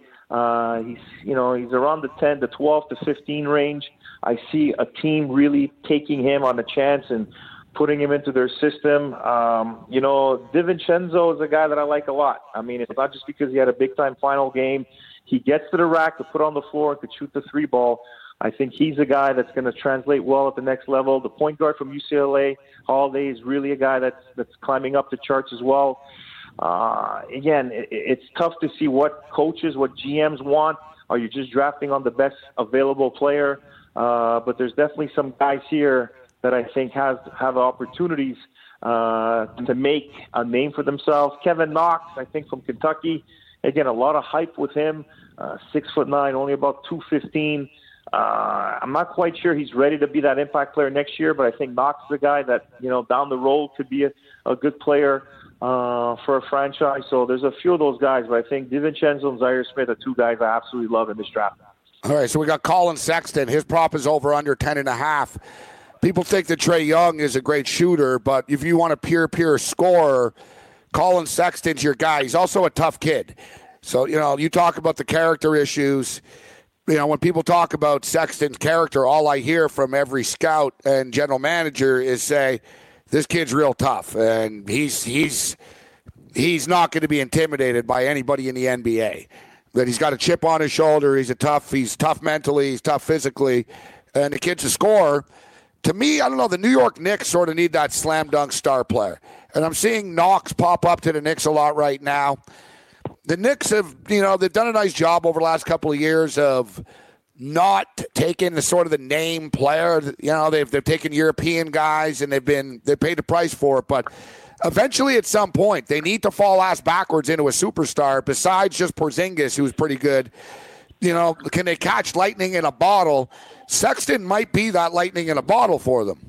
He's around the 10 to 12 to 15 range. I see a team really taking him on a chance and putting him into their system. DiVincenzo is a guy that I like a lot. I mean, it's not just because he had a big-time final game. He gets to the rack to put on the floor and could shoot the 3-ball. I think he's a guy that's going to translate well at the next level. The point guard from UCLA, Holiday, is really a guy that's climbing up the charts as well. Again, it's tough to see what coaches, what GMs want. Are you just drafting on the best available player? But there's definitely some guys here that I think have opportunities to make a name for themselves. Kevin Knox, I think, from Kentucky. Again, a lot of hype with him. 6'9", only about 215. I'm not quite sure he's ready to be that impact player next year, but I think Knox is a guy that, down the road could be a good player for a franchise. So there's a few of those guys, but I think DiVincenzo and Zaire Smith are two guys I absolutely love in this draft. All right, so we got Colin Sexton. His prop is over under 10.5. People think that Trae Young is a great shooter, but if you want a pure scorer, Colin Sexton's your guy. He's also a tough kid. So, you talk about the character issues. When people talk about Sexton's character, all I hear from every scout and general manager is say, this kid's real tough, and he's not going to be intimidated by anybody in the NBA. That he's got a chip on his shoulder, he's tough mentally, he's tough physically, and the kid's a scorer. To me, I don't know, the New York Knicks sort of need that slam dunk star player. And I'm seeing Knox pop up to the Knicks a lot right now. The Knicks have, they've done a nice job over the last couple of years of not taking the sort of the name player. They've taken European guys and they paid the price for it. But eventually, at some point, they need to fall ass backwards into a superstar. Besides just Porzingis, who's pretty good, can they catch lightning in a bottle? Sexton might be that lightning in a bottle for them.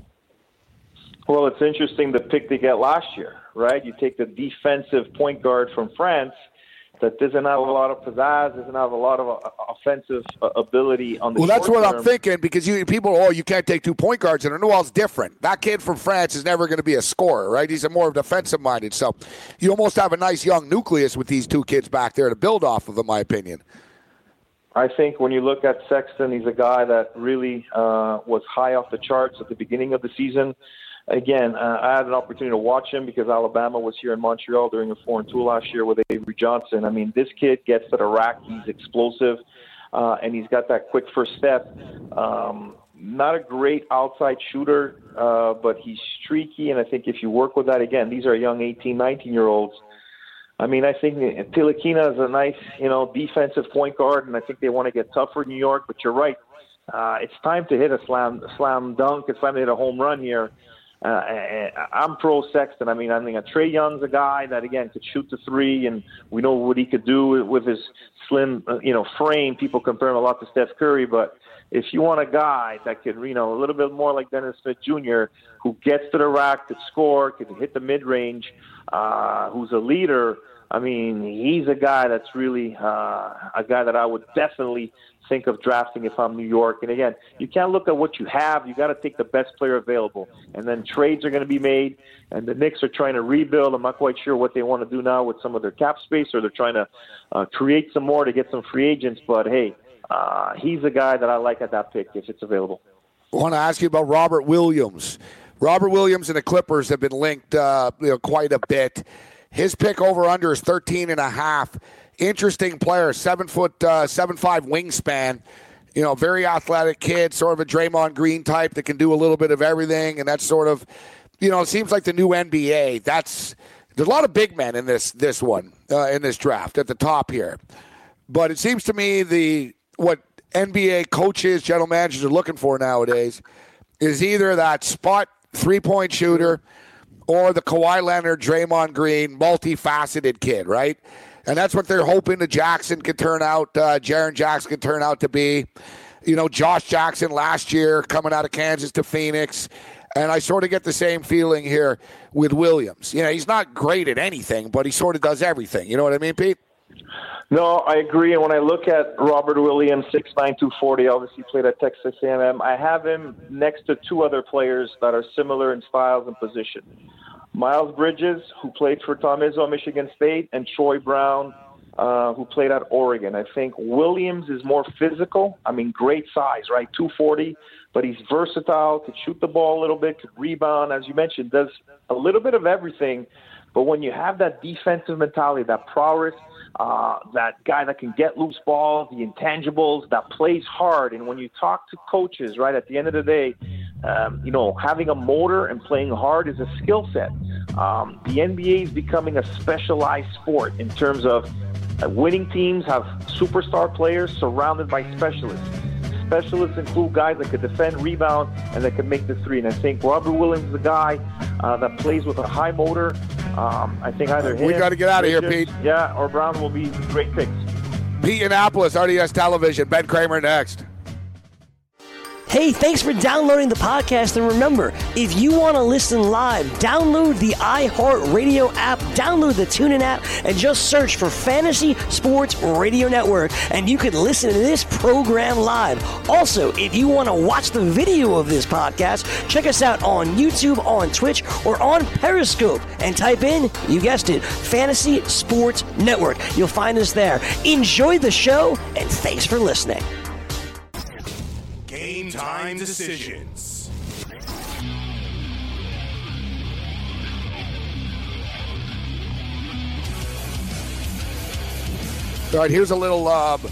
Well, it's interesting the pick they get last year, right? You take the defensive point guard from France that doesn't have a lot of pizzazz, doesn't have a lot of offensive ability on the short term. Well, that's what I'm thinking, because you can't take 2 point guards, and Noel's different. That kid from France is never going to be a scorer, right? He's a more defensive-minded. So you almost have a nice young nucleus with these 2 kids back there to build off of, in my opinion. I think when you look at Sexton, he's a guy that really was high off the charts at the beginning of the season. Again, I had an opportunity to watch him because Alabama was here in Montreal during a foreign tour last year with Avery Johnson. I mean, this kid gets to the rack. He's explosive, and he's got that quick first step. Not a great outside shooter, but he's streaky, and I think if you work with that, again, these are young 18, 19-year-olds. I mean, I think Ntilikina is a nice, defensive point guard, and I think they want to get tougher in New York, but you're right. It's time to hit a slam dunk. It's time to hit a home run here. I'm pro Sexton. I think Trae Young's a guy that, again, could shoot the 3, and we know what he could do with his slim, frame. People compare him a lot to Steph Curry, but if you want a guy that could, a little bit more like Dennis Smith Jr., who gets to the rack, could score, could hit the mid-range, who's a leader, he's a guy that's really a guy that I would definitely think of drafting if I'm New York. And again, you can't look at what you have. You got to take the best player available. And then trades are going to be made, and the Knicks are trying to rebuild. I'm not quite sure what they want to do now with some of their cap space, or they're trying to create some more to get some free agents. But, hey, he's a guy that I like at that pick if it's available. I want to ask you about Robert Williams. Robert Williams and the Clippers have been linked quite a bit. His pick over-under is 13.5. Interesting player, 7'5" wingspan. Very athletic kid, sort of a Draymond Green type that can do a little bit of everything. And that's sort of, it seems like the new NBA. There's a lot of big men in this one, in this draft at the top here. But it seems to me what NBA coaches, general managers are looking for nowadays is either that spot 3-point shooter or the Kawhi Leonard, Draymond Green, multifaceted kid, right? And that's what they're hoping the Jackson could turn out, Jaren Jackson could turn out to be. Josh Jackson last year coming out of Kansas to Phoenix. And I sort of get the same feeling here with Williams. He's not great at anything, but he sort of does everything. You know what I mean, Pete? No, I agree. And when I look at Robert Williams, 6'9", 240, obviously played at Texas A&M, I have him next to 2 other players that are similar in styles and position. Miles Bridges, who played for Tom Izzo at Michigan State, and Troy Brown, who played at Oregon. I think Williams is more physical. Great size, right? 240, but he's versatile, could shoot the ball a little bit, could rebound, as you mentioned, does a little bit of everything. But when you have that defensive mentality, that prowess, that guy that can get loose balls, the intangibles, that plays hard. And when you talk to coaches, right, at the end of the day, having a motor and playing hard is a skill set. The NBA is becoming a specialized sport in terms of winning teams have superstar players surrounded by specialists. Specialists include guys that could defend, rebound, and that can make the 3. And I think Robert Williams is a guy that plays with a high motor. I think either him, we got to get out of here, Pete. Yeah, or Brown will be great picks. Pete Annapolis, RDS Television. Ben Kramer next. Hey, thanks for downloading the podcast. And remember, if you want to listen live, download the iHeartRadio app, download the TuneIn app, and just search for Fantasy Sports Radio Network, and you can listen to this program live. Also, if you want to watch the video of this podcast, check us out on YouTube, on Twitch, or on Periscope, and type in, you guessed it, Fantasy Sports Network. You'll find us there. Enjoy the show, and thanks for listening. Game time decisions. All right, here's a little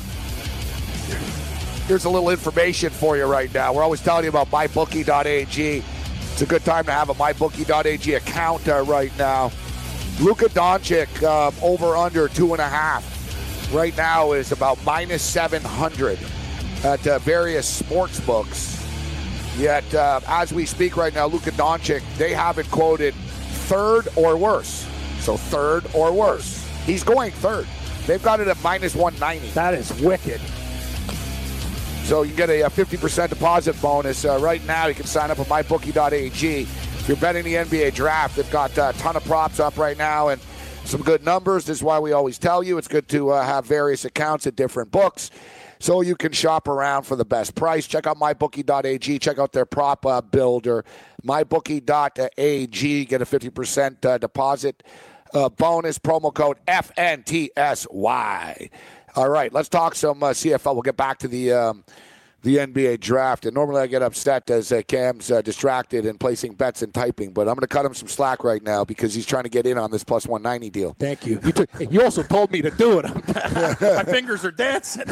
information for you right now. We're always telling you about MyBookie.ag. It's a good time to have a MyBookie.ag account right now. Luka Doncic over under 2.5 right now is about minus 700 at various sports books. Yet, as we speak right now, Luka Doncic, they have it quoted third or worse. So third or worse. He's going third. They've got it at minus 190. That is wicked. So you get a 50% deposit bonus. Right now, you can sign up at MyBookie.ag. If you're betting the NBA draft, they've got a ton of props up right now and some good numbers. This is why we always tell you it's good to have various accounts at different books so you can shop around for the best price. Check out MyBookie.ag. Check out their prop builder. MyBookie.ag. Get a 50% deposit bonus. Promo code FNTSY. All right, let's talk some CFL. We'll get back to the NBA draft. And normally I get upset as Cam's distracted and placing bets and typing, but I'm going to cut him some slack right now because he's trying to get in on this plus 190 deal. Thank you. You also told me to do it. My fingers are dancing.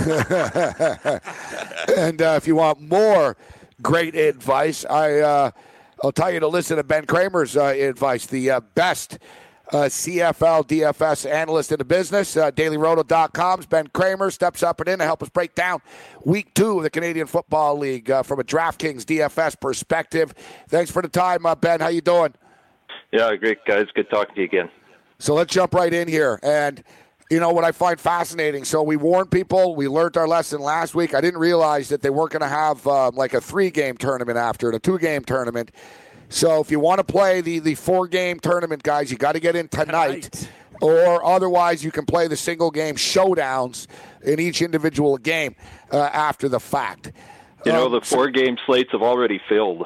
And if you want more great advice, I'll tell you to listen to Ben Kramer's advice, the best CFL DFS analyst in the business. DailyRoto.com's Ben Kramer steps up and in to help us break down Week 2 of the Canadian Football League from a DraftKings DFS perspective. Thanks for the time, Ben. How you doing? Yeah, great, guys. Good talking to you again. So let's jump right in here. And, you know, what I find fascinating, so we warned people. We learned our lesson last week. I didn't realize that they weren't going to have like a 3-game tournament after it, a 2-game tournament. So if you want to play the 4-game tournament, guys, you got to get in tonight. Or otherwise you can play the single-game showdowns in each individual game after the fact. You know, the 4-game slates have already filled.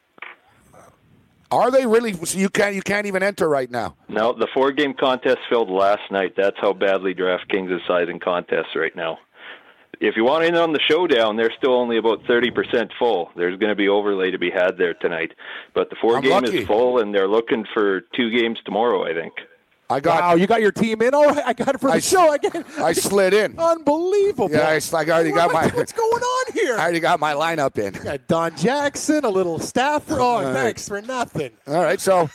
Are they really? So you can't even enter right now? No, the 4-game contest filled last night. That's how badly DraftKings is sizing contests right now. If you want in on the showdown, they're still only about 30% full. There's going to be overlay to be had there tonight. But the 4-game is full, and they're looking for 2 games tomorrow, I think. Wow, you got your team in? All right, I got it for the show. I slid in. Unbelievable. Yeah, I already got my... What's going on here? I already got my lineup in. You got Don Jackson, a little Stafford. Thanks for nothing. All right, so...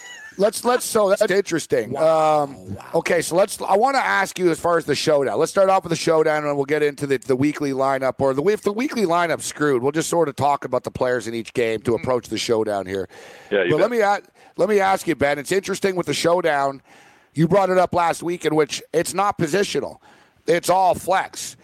So that's interesting. Okay, so I want to ask you as far as the showdown. Let's start off with the showdown, and we'll get into the weekly lineup. Or if the weekly lineup's screwed, we'll just sort of talk about the players in each game to approach the showdown here. Yeah, but let me ask you, Ben. It's interesting with the showdown. You brought it up last week, in which it's not positional; it's all flex.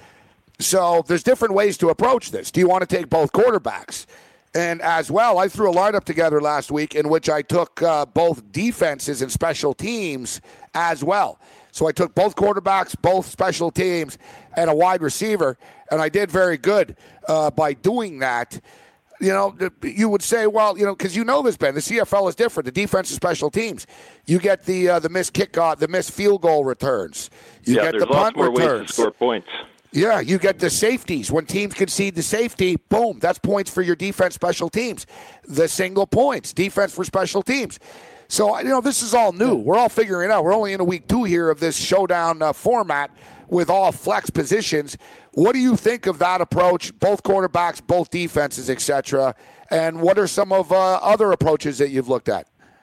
So there's different ways to approach this. Do you want to take both quarterbacks? And as well, I threw a lineup together last week in which I took both defenses and special teams as well. So I took both quarterbacks, both special teams, and a wide receiver, and I did very good by doing that. You know, you would say, well, you know, because you know this, Ben, the CFL is different. The defense and special teams, you get the missed kickoff, the missed field goal returns. You get the punt more returns. Ways to score points. Yeah, you get the safeties. When teams concede the safety, boom, that's points for your defense, special teams. The single points, defense for special teams. So, you know, this is all new. We're all figuring it out. We're only in week 2 here of this showdown format with all flex positions. What do you think of that approach, both quarterbacks, both defenses, etc.? And what are some of other approaches that you've looked at?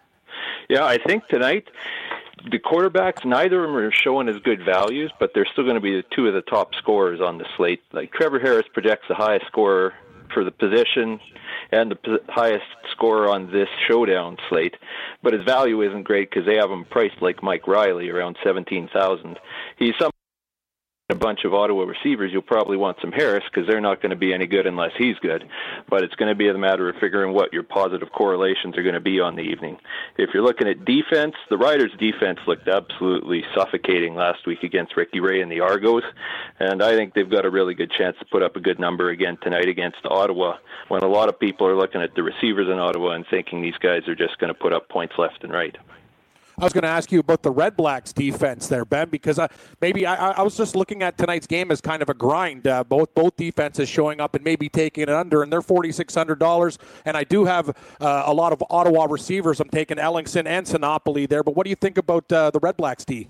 Yeah, I think tonight the quarterbacks, neither of them are showing as good values, but they're still going to be 2 of the top scorers on the slate. Like Trevor Harris projects the highest scorer for the position and the highest scorer on this showdown slate, but his value isn't great because they have him priced like Mike Riley around $17,000. He's something a bunch of Ottawa receivers, you'll probably want some Harris because they're not going to be any good unless he's good. But it's going to be a matter of figuring what your positive correlations are going to be on the evening. If you're looking at defense, the Riders' defense looked absolutely suffocating last week against Ricky Ray and the Argos, and I think they've got a really good chance to put up a good number again tonight against Ottawa, when a lot of people are looking at the receivers in Ottawa and thinking these guys are just going to put up points left and right. I was going to ask you about the Red Blacks defense there, Ben, because I was just looking at tonight's game as kind of a grind. Both defenses showing up and maybe taking it under, and they're $4,600. And I do have a lot of Ottawa receivers. I'm taking Ellingson and Sinopoli there. But what do you think about the Red Blacks D?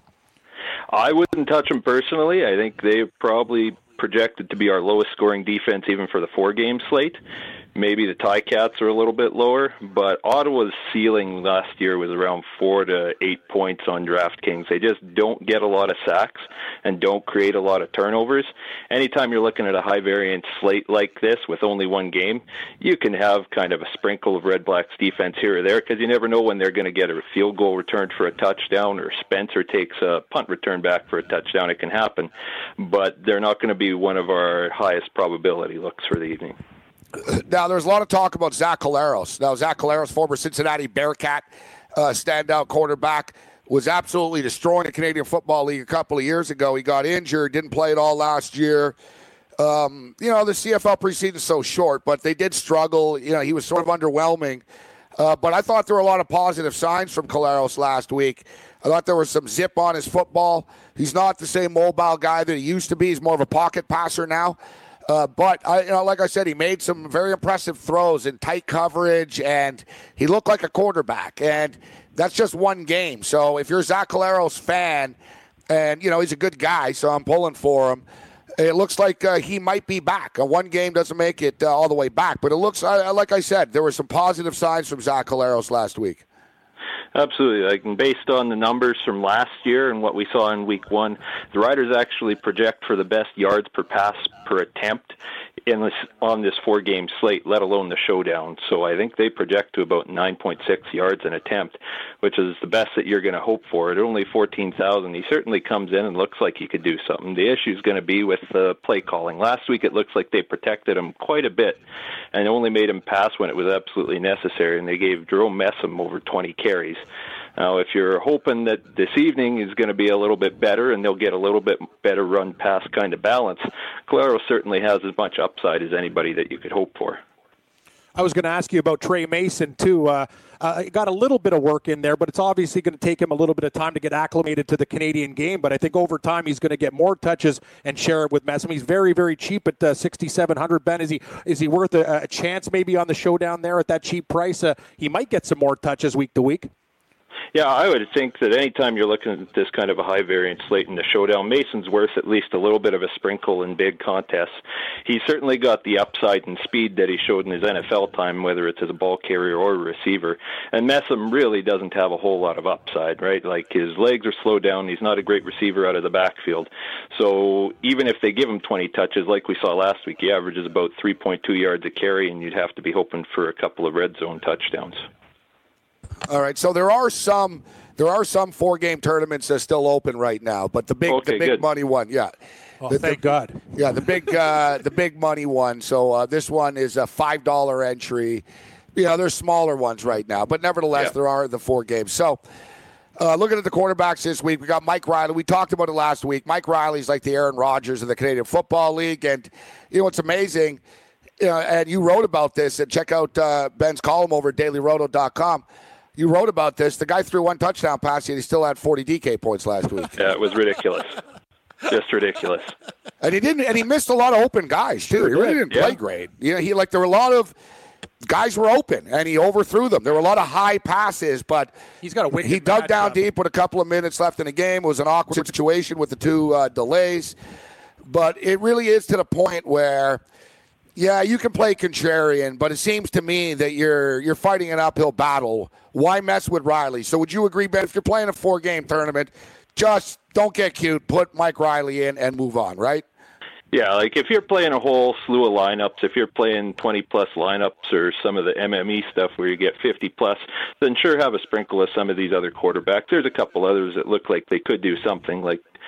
I wouldn't touch them personally. I think they've probably projected to be our lowest scoring defense even for the 4-game slate. Maybe the Ticats are a little bit lower, but Ottawa's ceiling last year was around 4 to 8 points on DraftKings. They just don't get a lot of sacks and don't create a lot of turnovers. Anytime you're looking at a high-variance slate like this with only one game, you can have kind of a sprinkle of Red Blacks defense here or there because you never know when they're going to get a field goal returned for a touchdown or Spencer takes a punt return back for a touchdown. It can happen, but they're not going to be one of our highest probability looks for the evening. Now, there's a lot of talk about Zach Collaros. Now, Zach Collaros, former Cincinnati Bearcat standout quarterback, was absolutely destroying the Canadian Football League a couple of years ago. He got injured, didn't play at all last year. The CFL preseason is so short, but they did struggle. He was sort of underwhelming. But I thought there were a lot of positive signs from Collaros last week. I thought there was some zip on his football. He's not the same mobile guy that he used to be. He's more of a pocket passer now. But like I said, he made some very impressive throws in tight coverage, and he looked like a quarterback. And that's just one game. So if you're a Zach Collaros fan, and he's a good guy, so I'm pulling for him. It looks like he might be back. One game doesn't make it all the way back, but it looks like I said, there were some positive signs from Zach Collaros last week. Absolutely. Based on the numbers from last year and what we saw in week 1, the Riders actually project for the best yards per pass per attempt on this 4-game slate, let alone the showdown. So I think they project to about 9.6 yards an attempt, which is the best that you're going to hope for. At only 14,000, he certainly comes in and looks like he could do something. The issue is going to be with the play calling. Last week it looks like they protected him quite a bit and only made him pass when it was absolutely necessary, and they gave Jerome Messam over 20 carries. Now, if you're hoping that this evening is going to be a little bit better and they'll get a little bit better run-pass kind of balance, Collaros certainly has as much upside as anybody that you could hope for. I was going to ask you about Trey Mason, too. Got a little bit of work in there, but it's obviously going to take him a little bit of time to get acclimated to the Canadian game. But I think over time he's going to get more touches and share it with Messam. He's very, very cheap at $6,700. Ben, is he worth a chance maybe on the showdown there at that cheap price? He might get some more touches week to week. Yeah, I would think that anytime you're looking at this kind of a high-variance slate in the showdown, Mason's worth at least a little bit of a sprinkle in big contests. He's certainly got the upside and speed that he showed in his NFL time, whether it's as a ball carrier or a receiver. And Messam really doesn't have a whole lot of upside, right? Like, his legs are slowed down. He's not a great receiver out of the backfield. So even if they give him 20 touches, like we saw last week, he averages about 3.2 yards a carry, and you'd have to be hoping for a couple of red zone touchdowns. All right, so there are some 4-game tournaments that are still open right now, but the big money one, yeah. Thank God. Yeah, the big money one. So this one is a $5 entry. There's smaller ones right now, but nevertheless, there are the 4 games. So looking at the quarterbacks this week, we got Mike Riley. We talked about it last week. Mike Riley's like the Aaron Rodgers of the Canadian Football League, and it's amazing. And you wrote about this, and check out Ben's column over at dailyroto.com. You wrote about this. The guy threw 1 touchdown pass, and he still had 40 DK points last week. Yeah, it was ridiculous. Just ridiculous. And he missed a lot of open guys too. He really didn't play great. There were a lot of guys were open, and he overthrew them. There were a lot of high passes, but he's got a wicked he dug down deep with a couple of minutes left in the game. It was an awkward situation with the 2 delays. But it really is to the point where, yeah, you can play contrarian, but it seems to me that you're fighting an uphill battle. Why mess with Riley? So would you agree, Ben, if you're playing a 4-game tournament, just don't get cute, put Mike Riley in and move on, right? Yeah, like if you're playing a whole slew of lineups, if you're playing 20-plus lineups or some of the MME stuff where you get 50-plus, then sure have a sprinkle of some of these other quarterbacks. There's a couple others that look like they could do something, like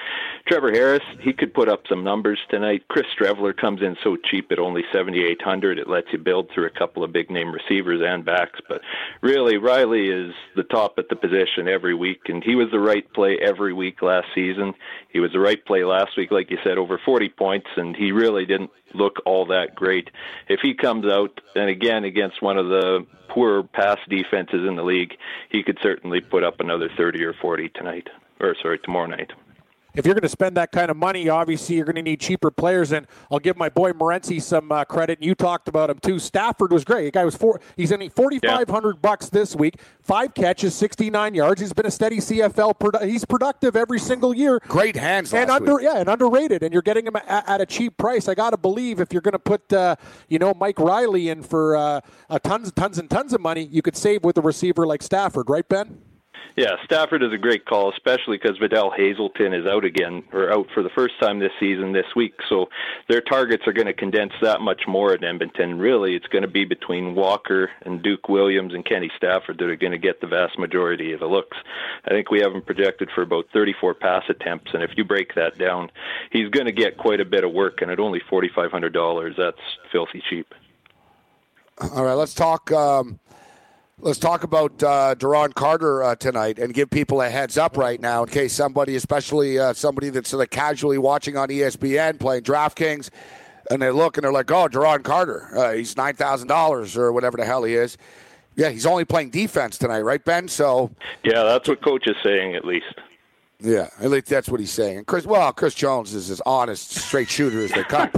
Trevor Harris, he could put up some numbers tonight. Chris Strevler comes in so cheap at only $7,800. It lets you build through a couple of big-name receivers and backs. But really, Riley is the top at the position every week, and he was the right play every week last season. He was the right play last week, like you said, over 40 points, and he really didn't look all that great. If he comes out, and again, against one of the poor pass defenses in the league, he could certainly put up another 30 or 40 tomorrow night. If you're going to spend that kind of money, obviously you're going to need cheaper players, and I'll give my boy Morency some credit. And you talked about him too. Stafford was great. The guy was he's in $4,500 this week. 5 catches, 69 yards. He's been a steady CFL. He's productive every single year. Great hands and last week. Yeah, and underrated. And you're getting him at a cheap price. I got to believe if you're going to put Mike Riley in for tons and tons of money, you could save with a receiver like Stafford, right, Ben? Yeah, Stafford is a great call, especially because Vidal Hazelton is out for the first time this season this week. So their targets are going to condense that much more at Edmonton. Really, it's going to be between Walker and Duke Williams and Kenny Stafford that are going to get the vast majority of the looks. I think we have him projected for about 34 pass attempts, and if you break that down, he's going to get quite a bit of work, and at only $4,500, that's filthy cheap. All right, let's talk about Duron Carter tonight and give people a heads up right now in case somebody, especially somebody that's sort of casually watching on ESPN playing DraftKings, and they look and they're like, oh, Duron Carter, he's $9,000 or whatever the hell he is. Yeah, he's only playing defense tonight, right, Ben? So yeah, that's what coach is saying at least. Yeah, at least that's what he's saying. And Chris Jones is as honest, straight shooter as they come.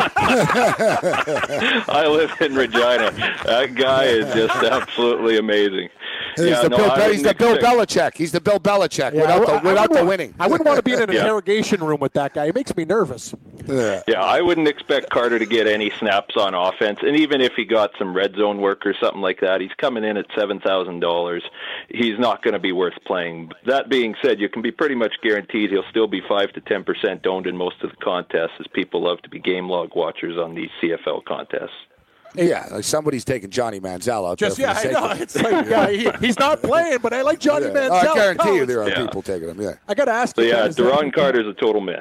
I live in Regina. That guy is just absolutely amazing. He's the Bill Belichick. He's the Bill Belichick without the winning. I wouldn't want to be in an interrogation room with that guy. It makes me nervous. Yeah, I wouldn't expect Carter to get any snaps on offense. And even if he got some red zone work or something like that, he's coming in at $7,000. He's not going to be worth playing. That being said, you can be pretty much guaranteed he'll still be 5 to 10% owned in most of the contests, as people love to be game log watchers on these CFL contests. Yeah, like somebody's taking Johnny Manziel out there. I know. It's like, he's not playing, but I like Johnny Manziel. I guarantee you there are people taking him, I got to ask you. Duron Carter's a total miss.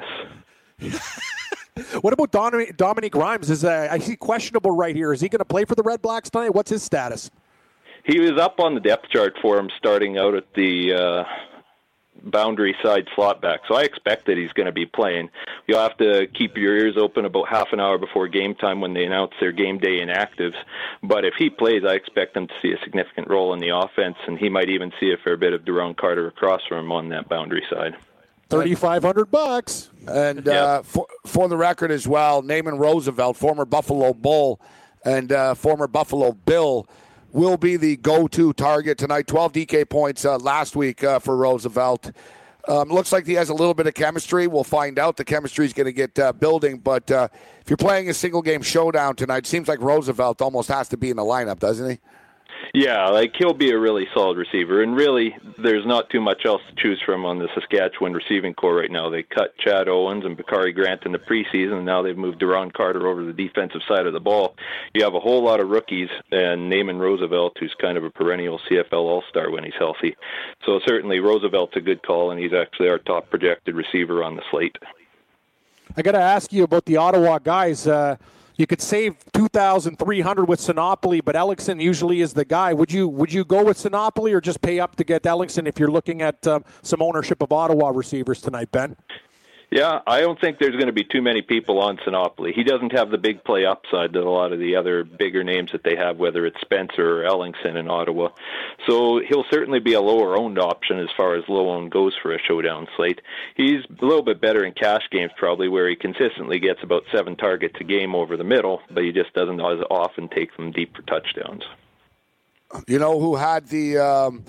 What about Dominique Grimes? I see questionable right here. Is he going to play for the Red Blacks tonight? What's his status? He was up on the depth chart for him starting out at the boundary side slot back, so I expect that he's going to be playing. You'll have to keep your ears open about half an hour before game time when they announce their game day inactives, but if he plays, I expect him to see a significant role in the offense, and he might even see a fair bit of Duron Carter across from him on that boundary side. $3,500. And for the record as well, Naaman Roosevelt, former Buffalo Bull and former Buffalo Bill, will be the go-to target tonight. 12 DK points last week for Roosevelt. Looks like he has a little bit of chemistry. We'll find out. The chemistry is going to get building. But if you're playing a single-game showdown tonight, it seems like Roosevelt almost has to be in the lineup, doesn't he? Yeah, he'll be a really solid receiver. And really, there's not too much else to choose from on the Saskatchewan receiving core right now. They cut Chad Owens and Bakari Grant in the preseason, and now they've moved Duron Carter over to the defensive side of the ball. You have a whole lot of rookies, and Naaman Roosevelt, who's kind of a perennial CFL All-Star when he's healthy. So certainly Roosevelt's a good call, and he's actually our top projected receiver on the slate. I got to ask you about the Ottawa guys. You could save $2,300 with Sinopoli, but Ellingson usually is the guy. Would you go with Sinopoli or just pay up to get Ellingson if you're looking at some ownership of Ottawa receivers tonight, Ben? Yeah, I don't think there's going to be too many people on Sinopoli. He doesn't have the big play upside that a lot of the other bigger names that they have, whether it's Spencer or Ellingson in Ottawa. So he'll certainly be a lower-owned option as far as low-owned goes for a showdown slate. He's a little bit better in cash games probably, where he consistently gets about 7 targets a game over the middle, but he just doesn't as often take them deep for touchdowns. You know who had the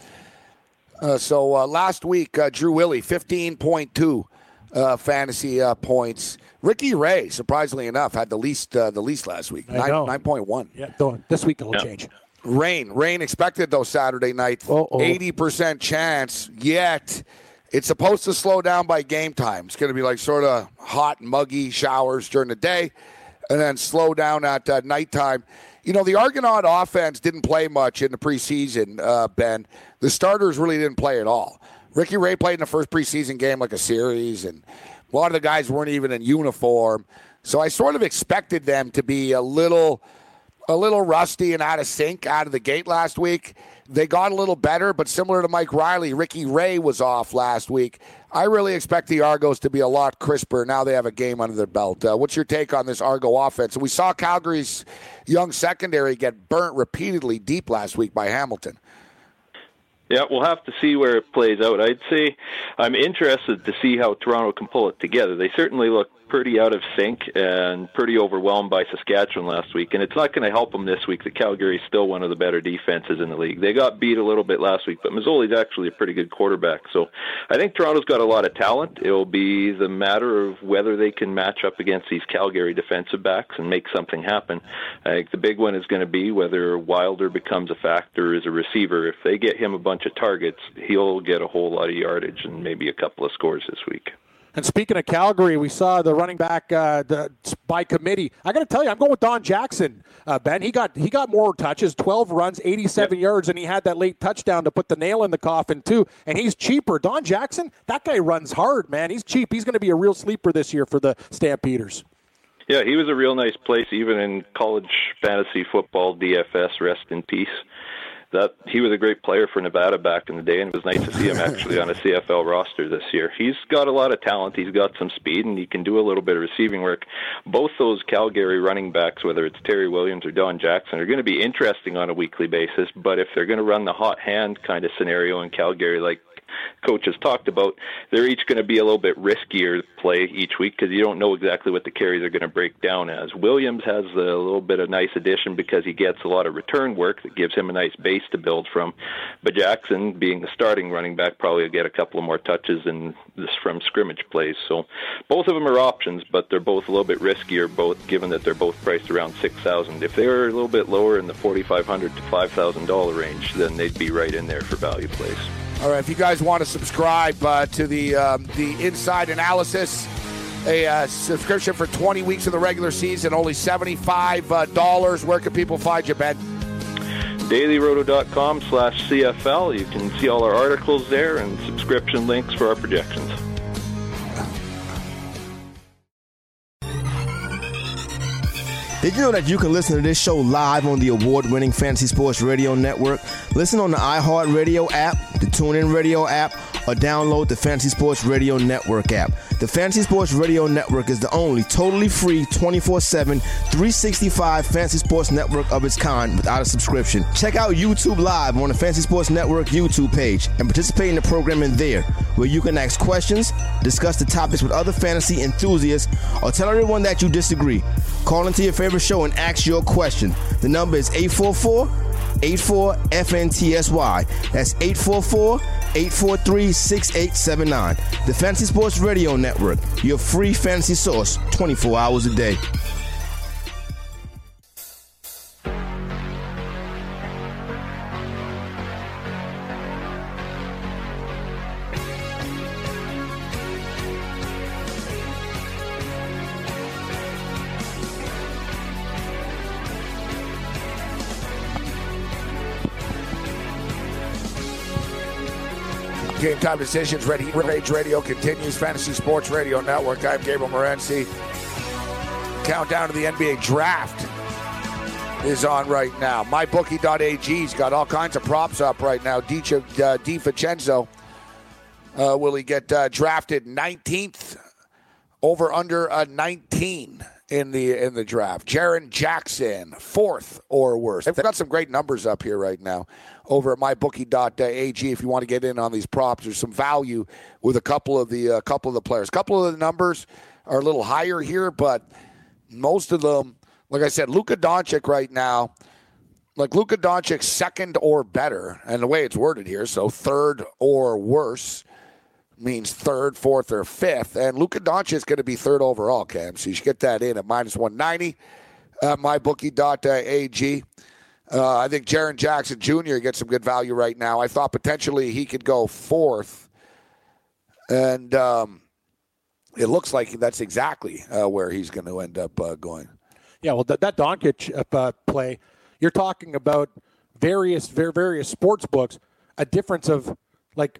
last week, Drew Willie, 15.2. Fantasy points. Ricky Ray, surprisingly enough, had the least last week. 9.1. Yeah, this week it'll change. Rain expected though Saturday night. 80% chance. Yet it's supposed to slow down by game time. It's going to be like sort of hot, muggy showers during the day, and then slow down at nighttime. You know, the Argonaut offense didn't play much in the preseason, Ben. The starters really didn't play at all. Ricky Ray played in the first preseason game like a series, and a lot of the guys weren't even in uniform. So I sort of expected them to be a little rusty and out of sync out of the gate last week. They got a little better, but similar to Mike Riley, Ricky Ray was off last week. I really expect the Argos to be a lot crisper now they have a game under their belt. What's your take on this Argo offense? We saw Calgary's young secondary get burnt repeatedly deep last week by Hamilton. Yeah, we'll have to see where it plays out. I'd say I'm interested to see how Toronto can pull it together. They certainly look pretty out of sync and pretty overwhelmed by Saskatchewan last week, and it's not going to help them this week that Calgary is still one of the better defenses in the league. They got beat a little bit last week, but Mazzoli's actually a pretty good quarterback. So I think Toronto's got a lot of talent. It'll be the matter of whether they can match up against these Calgary defensive backs and make something happen. I think the big one is going to be whether Wilder becomes a factor as a receiver. If they get him a bunch of targets, he'll get a whole lot of yardage and maybe a couple of scores this week. And speaking of Calgary, we saw the running back by committee. I got to tell you, I'm going with Don Jackson, Ben. He got more touches, 12 runs, 87 yards, and he had that late touchdown to put the nail in the coffin, too. And he's cheaper. Don Jackson, that guy runs hard, man. He's cheap. He's going to be a real sleeper this year for the Stampeders. Yeah, he was a real nice place, even in college fantasy football, DFS, rest in peace. That he was a great player for Nevada back in the day, and it was nice to see him actually on a CFL roster this year. He's got a lot of talent. He's got some speed, and he can do a little bit of receiving work. Both those Calgary running backs, whether it's Terry Williams or Don Jackson, are going to be interesting on a weekly basis, but if they're going to run the hot hand kind of scenario in Calgary like coach has talked about, they're each going to be a little bit riskier to play each week because you don't know exactly what the carries are going to break down as. Williams has a little bit of nice addition because he gets a lot of return work that gives him a nice base to build from. But Jackson, being the starting running back, probably will get a couple of more touches from scrimmage plays. So both of them are options, but they're both a little bit riskier, both given that they're both priced around $6,000. If they were a little bit lower in the $4,500 to $5,000 range, then they'd be right in there for value plays. All right, if you guys want to subscribe to the Inside Analysis, a subscription for 20 weeks of the regular season, only $75. Where can people find you, Ben? dailyroto.com/CFL. You can see all our articles there and subscription links for our projections. Did you know that you can listen to this show live on the award-winning Fantasy Sports Radio Network? Listen on the iHeartRadio app, the TuneIn Radio app, or download the Fantasy Sports Radio Network app. The Fantasy Sports Radio Network is the only totally free 24/7, 365 fantasy sports network of its kind without a subscription. Check out YouTube Live on the Fantasy Sports Network YouTube page and participate in the programming there, where you can ask questions, discuss the topics with other fantasy enthusiasts, or tell everyone that you disagree. Call into your favorite show and ask your question. The number is 844-84-FNTSY. That's 844-843-6879. The Fantasy Sports Radio Network, your free fantasy source 24 hours a day. Game Time Decisions, Red Rage Radio continues. Fantasy Sports Radio Network. I'm Gabriel Morency. Countdown to the NBA Draft is on right now. MyBookie.ag's got all kinds of props up right now. DiVincenzo, will he get drafted 19th? Over under 19 in the draft. Jaren Jackson, 4th or worse. They've got some great numbers up here right now over at mybookie.ag. If you want to get in on these props, there's some value with a couple of the players. A couple of the numbers are a little higher here, but most of them, like I said, Luka Doncic right now, like Luka Doncic 2nd or better, and the way it's worded here, so 3rd or worse means 3rd, 4th, or 5th. And Luka Doncic is going to be 3rd overall, Cam. So you should get that in at -190 at mybookie.ag. I think Jaren Jackson Jr. gets some good value right now. I thought potentially he could go 4th. And it looks like that's exactly where he's going to end up going. Yeah, well, that Doncic play, you're talking about various sports books, a difference of like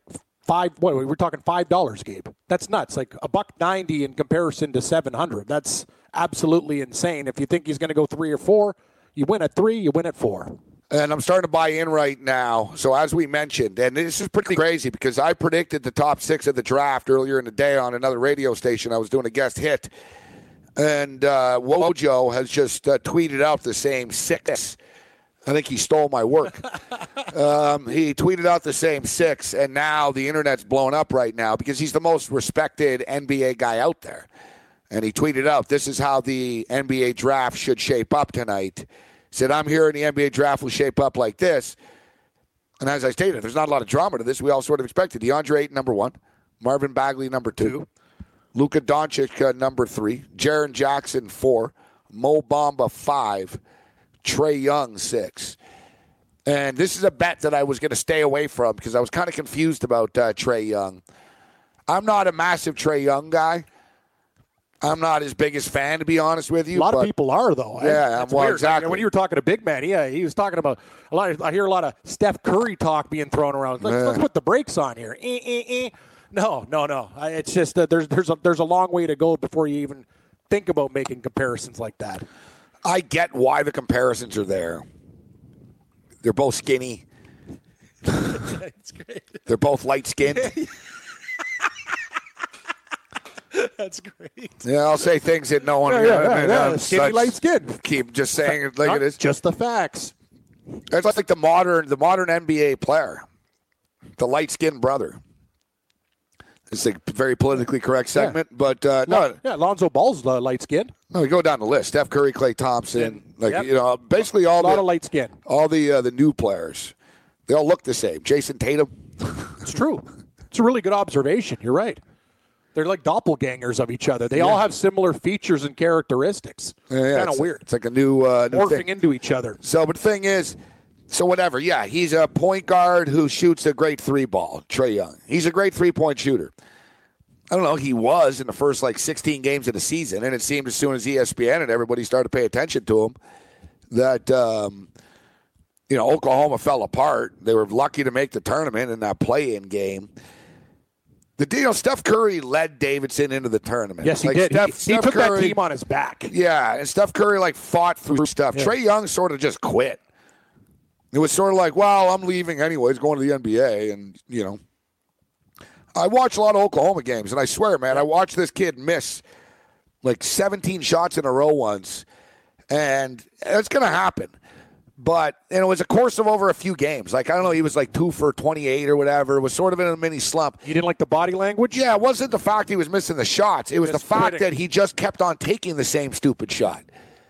we're talking $5, Gabe. That's nuts. Like $1.90 in comparison to $700. That's absolutely insane. If you think he's going to go 3 or 4, you win at 3, you win at 4. And I'm starting to buy in right now. So as we mentioned, and this is pretty crazy because I predicted the top 6 of the draft earlier in the day on another radio station. I was doing a guest hit. And Wojo has just tweeted out the same 6. I think he stole my work. He tweeted out the same 6, and now the internet's blown up right now because he's the most respected NBA guy out there. And he tweeted out, this is how the NBA draft should shape up tonight. Said, I'm hearing the NBA draft will shape up like this. And as I stated, there's not a lot of drama to this. We all sort of expected. DeAndre Ayton, number 1. Marvin Bagley, number 2. Luka Doncic, number 3. Jaren Jackson, 4. Mo Bamba, 5. Trae Young, 6. And this is a bet that I was going to stay away from because I was kind of confused about Trae Young. I'm not a massive Trae Young guy. I'm not his biggest fan, to be honest with you. A lot of people are, though. Yeah, well, weird. exactly. When you were talking to Big Man, he was talking about a lot. I hear a lot of Steph Curry talk being thrown around. Let's put the brakes on here. No. It's just there's a long way to go before you even think about making comparisons like that. I get why the comparisons are there. They're both skinny. That's great. They're both light-skinned. That's great. Yeah, I'll say things that no one. Skinny, light skin. Keep just saying it like it is. Just the facts. It's like the modern NBA player, the light skinned brother. It's a very politically correct segment, but no. Yeah, Lonzo Ball's light skin. No, we go down the list: Steph Curry, Klay Thompson, basically a lot of light skin. All the new players, they all look the same. Jason Tatum. It's true. It's a really good observation. You're right. They're like doppelgangers of each other. They all have similar features and characteristics. Kind of weird. It's like a new morphing thing. into each other. So, but the thing is, whatever. Yeah, he's a point guard who shoots a great 3-ball. Trae Young. He's a great 3-point shooter. I don't know. He was in the first 16 games of the season, and it seemed as soon as ESPN and everybody started to pay attention to him that Oklahoma fell apart. They were lucky to make the tournament in that play-in game. Steph Curry led Davidson into the tournament. Yes, he did. He took that team on his back. Yeah, and Steph Curry fought through stuff. Yeah. Trae Young sort of just quit. It was sort of like, well, I'm leaving anyways, going to the NBA, and I watch a lot of Oklahoma games, and I swear, man, I watched this kid miss 17 shots in a row once, and it's going to happen. But it was a course of over a few games. I don't know, he was 2 for 28 or whatever. It was sort of in a mini slump. You didn't like the body language? Yeah, it wasn't the fact he was missing the shots. It was the fact that he just kept on taking the same stupid shot.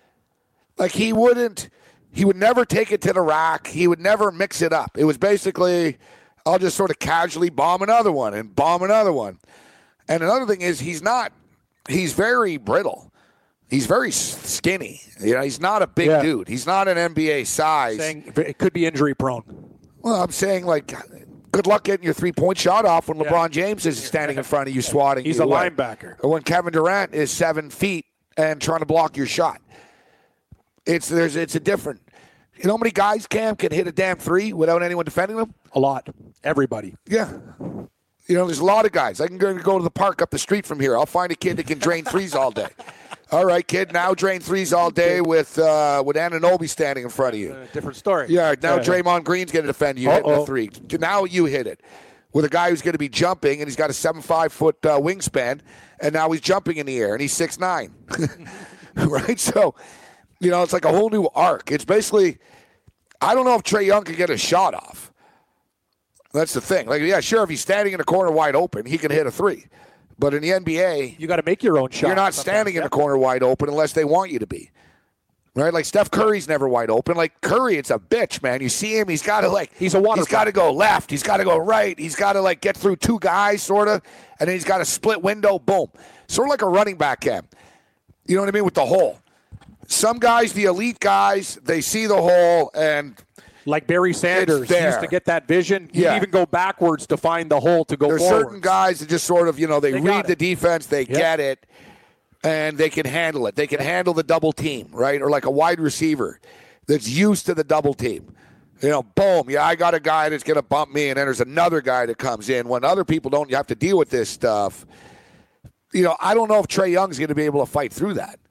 He would never take it to the rack. He would never mix it up. It was basically, I'll just sort of casually bomb another one and bomb another one. And another thing is he's very brittle. He's very skinny. He's not a big dude. He's not an NBA size. Saying it could be injury prone. Well, I'm saying good luck getting your 3-point shot off when LeBron James is standing in front of you swatting He's you a away. linebacker. Or when Kevin Durant is 7 feet and trying to block your shot. It's a different. You know how many guys, Cam, can hit a damn 3 without anyone defending them? A lot. Everybody. Yeah. There's a lot of guys. I can go to the park up the street from here. I'll find a kid that can drain 3s all day. All right, kid, now drain 3s all day with Anunoby standing in front of you. Different story. Yeah, now Draymond Green's going to defend you hitting the 3. Now you hit it with a guy who's going to be jumping, and he's got a 7'5" wingspan, and now he's jumping in the air, and he's 6'9". Right? So, it's like a whole new arc. It's basically, I don't know if Trae Young can get a shot off. That's the thing. Sure, if he's standing in a corner wide open, he can hit a 3. But in the NBA, you got to make your own shot. You're not standing in a corner wide open unless they want you to be. Right? Steph Curry's never wide open. Curry, it's a bitch, man. You see him, he's got to he's a water. He's got to go left. He's got to go right. He's got to get through 2 guys, sort of, and then he's got a split window. Boom. Sort of like a running back cam. You know what I mean? With the hole. Some guys, the elite guys, they see the hole and. Like Barry Sanders, he used to get that vision. He'd even go backwards to find the hole to go forward. There's certain guys that just sort of, they read the defense, they get it, and they can handle it. They can handle the double team, right? Or like a wide receiver that's used to the double team. Boom. Yeah, I got a guy that's going to bump me, and then there's another guy that comes in. When other people don't, you have to deal with this stuff. I don't know if Trae Young's going to be able to fight through that.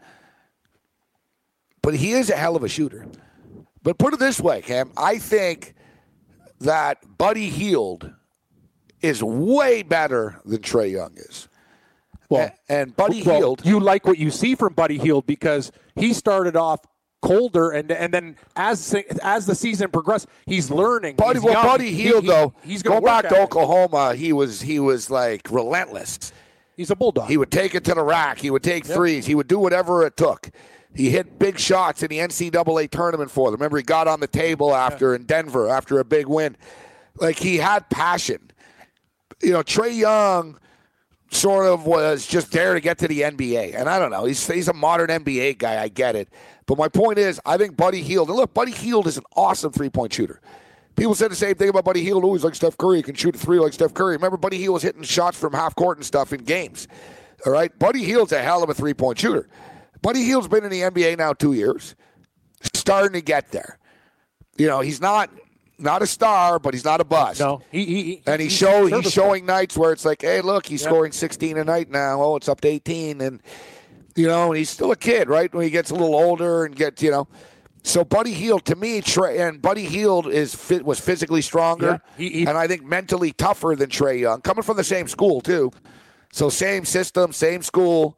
But he is a hell of a shooter. But put it this way, Cam. I think that Buddy Hield is way better than Trae Young is. Well, and Buddy Hield. You like what you see from Buddy Hield because he started off colder, and then as the season progressed, he's learning. Buddy Hield, though, he's going back to Oklahoma, he was like relentless. He's a bulldog. He would take it to the rack. He would take threes. He would do whatever it took. He hit big shots in the NCAA tournament for them. Remember, he got on the table in Denver after a big win. Like, he had passion. Trae Young sort of was just there to get to the NBA. And I don't know. He's a modern NBA guy. I get it. But my point is, I think Buddy Hield, and look, Buddy Hield is an awesome three-point shooter. People said the same thing about Buddy Hield. Oh, he's like Steph Curry. He can shoot a three like Steph Curry. Remember, Buddy Hield was hitting shots from half court and stuff in games. All right? Buddy Hield's a hell of a three-point shooter. Buddy Hield's been in the NBA now 2 years. Starting to get there. He's not a star, but he's not a bust. No. He's showing nights where it's like, hey, look, he's scoring 16 a night now. Oh, it's up to 18. And, and he's still a kid, right? When he gets a little older and gets, So Buddy Hield, to me, Buddy Hield was physically stronger and I think mentally tougher than Trae Young. Coming from the same school, too. So same system, same school.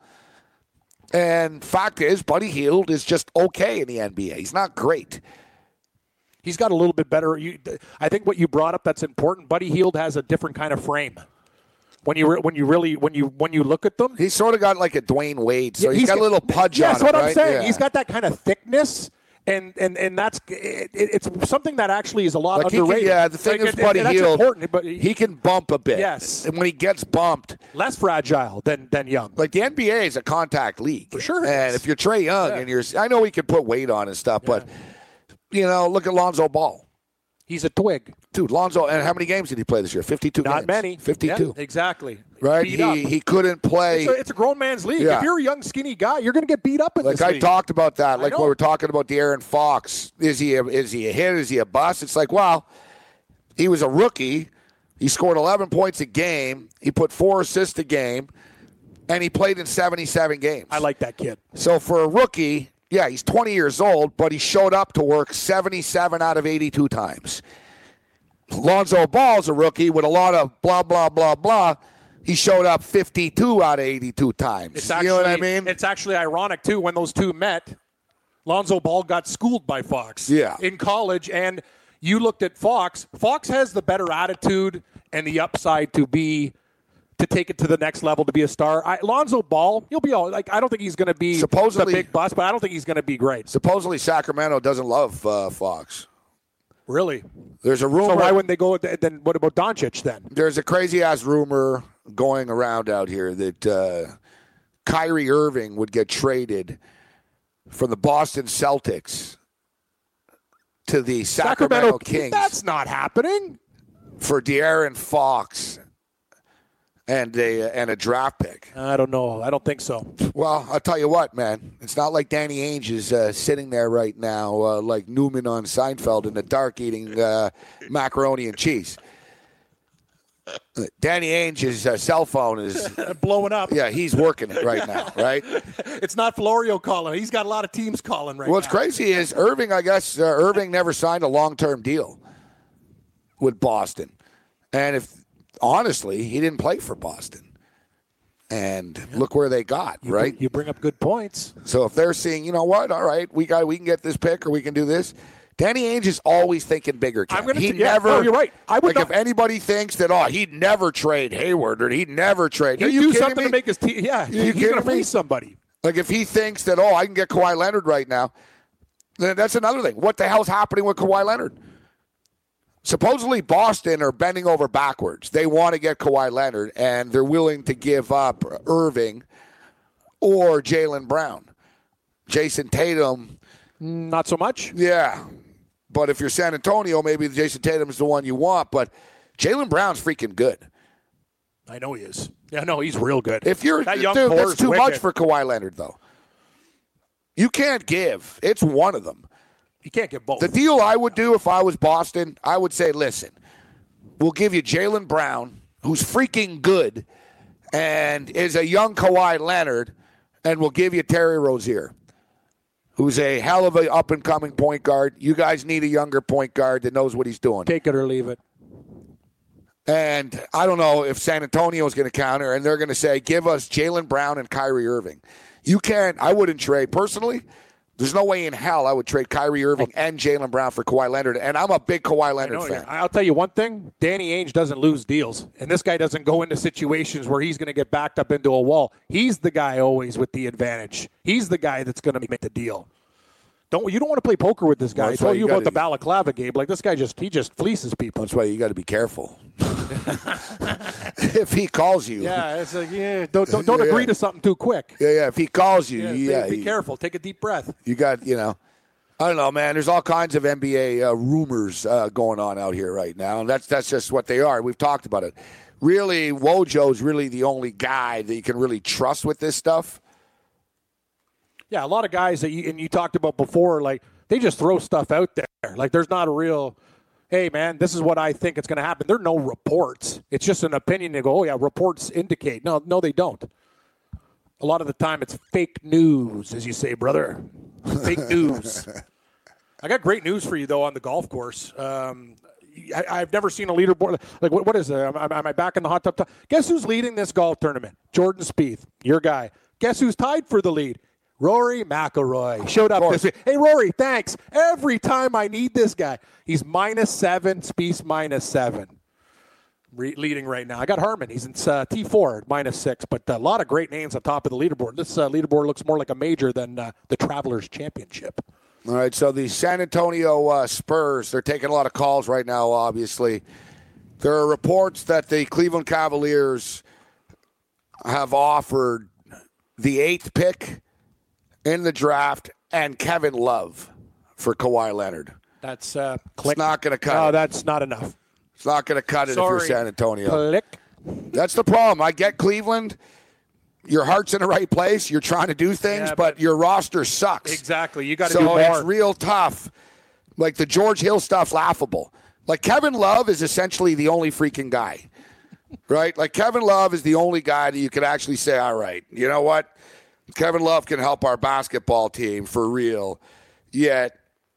And fact is, Buddy Hield is just okay in the NBA. He's not great. He's got a little bit better. I think what you brought up that's important. Buddy Hield has a different kind of frame. When you look at them, he's sort of got like a Dwayne Wade. So he's got a little pudge on him. That's what I'm right? saying. Yeah. He's got that kind of thickness. And that's it's something that actually is a lot underrated. The thing is, Buddy Hield, he can bump a bit. Yes, and when he gets bumped, less fragile than Young. Like the NBA is a contact league for sure. And if you're Trae Young and I know he can put weight on and stuff, but look at Lonzo Ball. He's a twig. Dude, Lonzo, and how many games did he play this year? 52 games. Not many. 52. Yeah, exactly. Right? He couldn't play. It's a grown man's league. Yeah. If you're a young, skinny guy, you're going to get beat up in this league. Like I talked about that. Like when we're talking about De'Aaron Fox. Is he a hit? Is he a bust? It's like, well, he was a rookie. He scored 11 points a game. He put 4 assists a game. And he played in 77 games. I like that kid. So for a rookie, he's 20 years old, but he showed up to work 77 out of 82 times. Lonzo Ball's a rookie with a lot of blah, blah, blah, blah. He showed up 52 out of 82 times. You know what I mean? It's actually ironic, too, when those two met, Lonzo Ball got schooled by Fox in college. And you looked at Fox. Fox has the better attitude and the upside to take it to the next level, to be a star. Lonzo Ball, he'll be all like. I don't think he's going to be the big bust, but I don't think he's going to be great. Supposedly, Sacramento doesn't love Fox. Really? There's a rumor. So why wouldn't they go? Then what about Doncic then? There's a crazy ass rumor going around out here that Kyrie Irving would get traded from the Boston Celtics to the Sacramento Kings. That's not happening. For De'Aaron Fox. And a draft pick. I don't know. I don't think so. Well, I'll tell you what, man. It's not like Danny Ainge is sitting there right now like Newman on Seinfeld in the dark eating macaroni and cheese. Danny Ainge's cell phone is blowing up. Yeah, he's working it right now, right? It's not Florio calling. He's got a lot of teams calling right now. What's crazy is Irving, I guess, Irving never signed a long-term deal with Boston. And honestly, he didn't play for Boston. And look where they got, right? You bring up good points. So if they're seeing, you know what, all right, we can get this pick or we can do this. Danny Ainge is always thinking bigger. No, you're right. If anybody thinks that, he'd never trade Hayward or he'd never trade. He'd do something to make his team. Yeah, he's going to free somebody. Like if he thinks that, I can get Kawhi Leonard right now, then that's another thing. What the hell's happening with Kawhi Leonard? Supposedly Boston are bending over backwards. They want to get Kawhi Leonard, and they're willing to give up Irving or Jaylen Brown. Jason Tatum. Not so much. Yeah. But if you're San Antonio, maybe Jason Tatum is the one you want. But Jaylen Brown's freaking good. I know he is. Yeah, no, he's real good. If you're that young dude, that's too wicked. much for Kawhi Leonard, though. You can't give. It's one of them. You can't get both. The deal I would do if I was Boston, I would say, listen, we'll give you Jaylen Brown, who's freaking good, and is a young Kawhi Leonard, and we'll give you Terry Rozier, who's a hell of a up-and-coming point guard. You guys need a younger point guard that knows what he's doing. Take it or leave it. And I don't know if San Antonio is going to counter, and they're going to say, give us Jaylen Brown and Kyrie Irving. I wouldn't trade. Personally, there's no way in hell I would trade Kyrie Irving and Jaylen Brown for Kawhi Leonard, and I'm a big Kawhi Leonard fan. I'll tell you one thing. Danny Ainge doesn't lose deals, and this guy doesn't go into situations where he's going to get backed up into a wall. He's the guy always with the advantage. He's the guy that's going to make the deal. You don't want to play poker with this guy. Well, I told you about the balaclava game. Like, this guy just fleeces people. That's why you got to be careful. If he calls you. Yeah, it's like, don't agree to something too quick. Yeah, if he calls you, be careful. Take a deep breath. You got, I don't know, man. There's all kinds of NBA rumors going on out here right now, and that's just what they are. We've talked about it. Really, Wojo's really the only guy that you can really trust with this stuff. Yeah, a lot of guys that you talked about before, like, they just throw stuff out there. Like, there's not a real, hey, man, this is what I think it's going to happen. There are no reports. It's just an opinion. They go, oh, yeah, reports indicate. No, they don't. A lot of the time it's fake news, as you say, brother. Fake news. I got great news for you, though, on the golf course. I've never seen a leaderboard. Like, what is it? Am I back in the hot tub? Guess who's leading this golf tournament? Jordan Spieth, your guy. Guess who's tied for the lead? Rory McIlroy showed up this week. Hey, Rory, thanks. Every time I need this guy. He's -7, Spieth's -7. Leading right now. I got Harman. He's in T4, -6. But a lot of great names on top of the leaderboard. This leaderboard looks more like a major than the Travelers Championship. All right, so the San Antonio Spurs, they're taking a lot of calls right now, obviously. There are reports that the Cleveland Cavaliers have offered the 8th pick in the draft and Kevin Love for Kawhi Leonard. That's It's not going to cut it. No, that's not enough. It's not going to cut it if you're San Antonio. Click. That's the problem. I get Cleveland. Your heart's in the right place. You're trying to do things, but your roster sucks. Exactly. You got to do So more. it's real tough. Like the George Hill stuff, laughable. Like Kevin Love is essentially the only freaking guy, right? Like Kevin Love is the only guy that you could actually say, all right, you know what? Kevin Love can help our basketball team for real, yet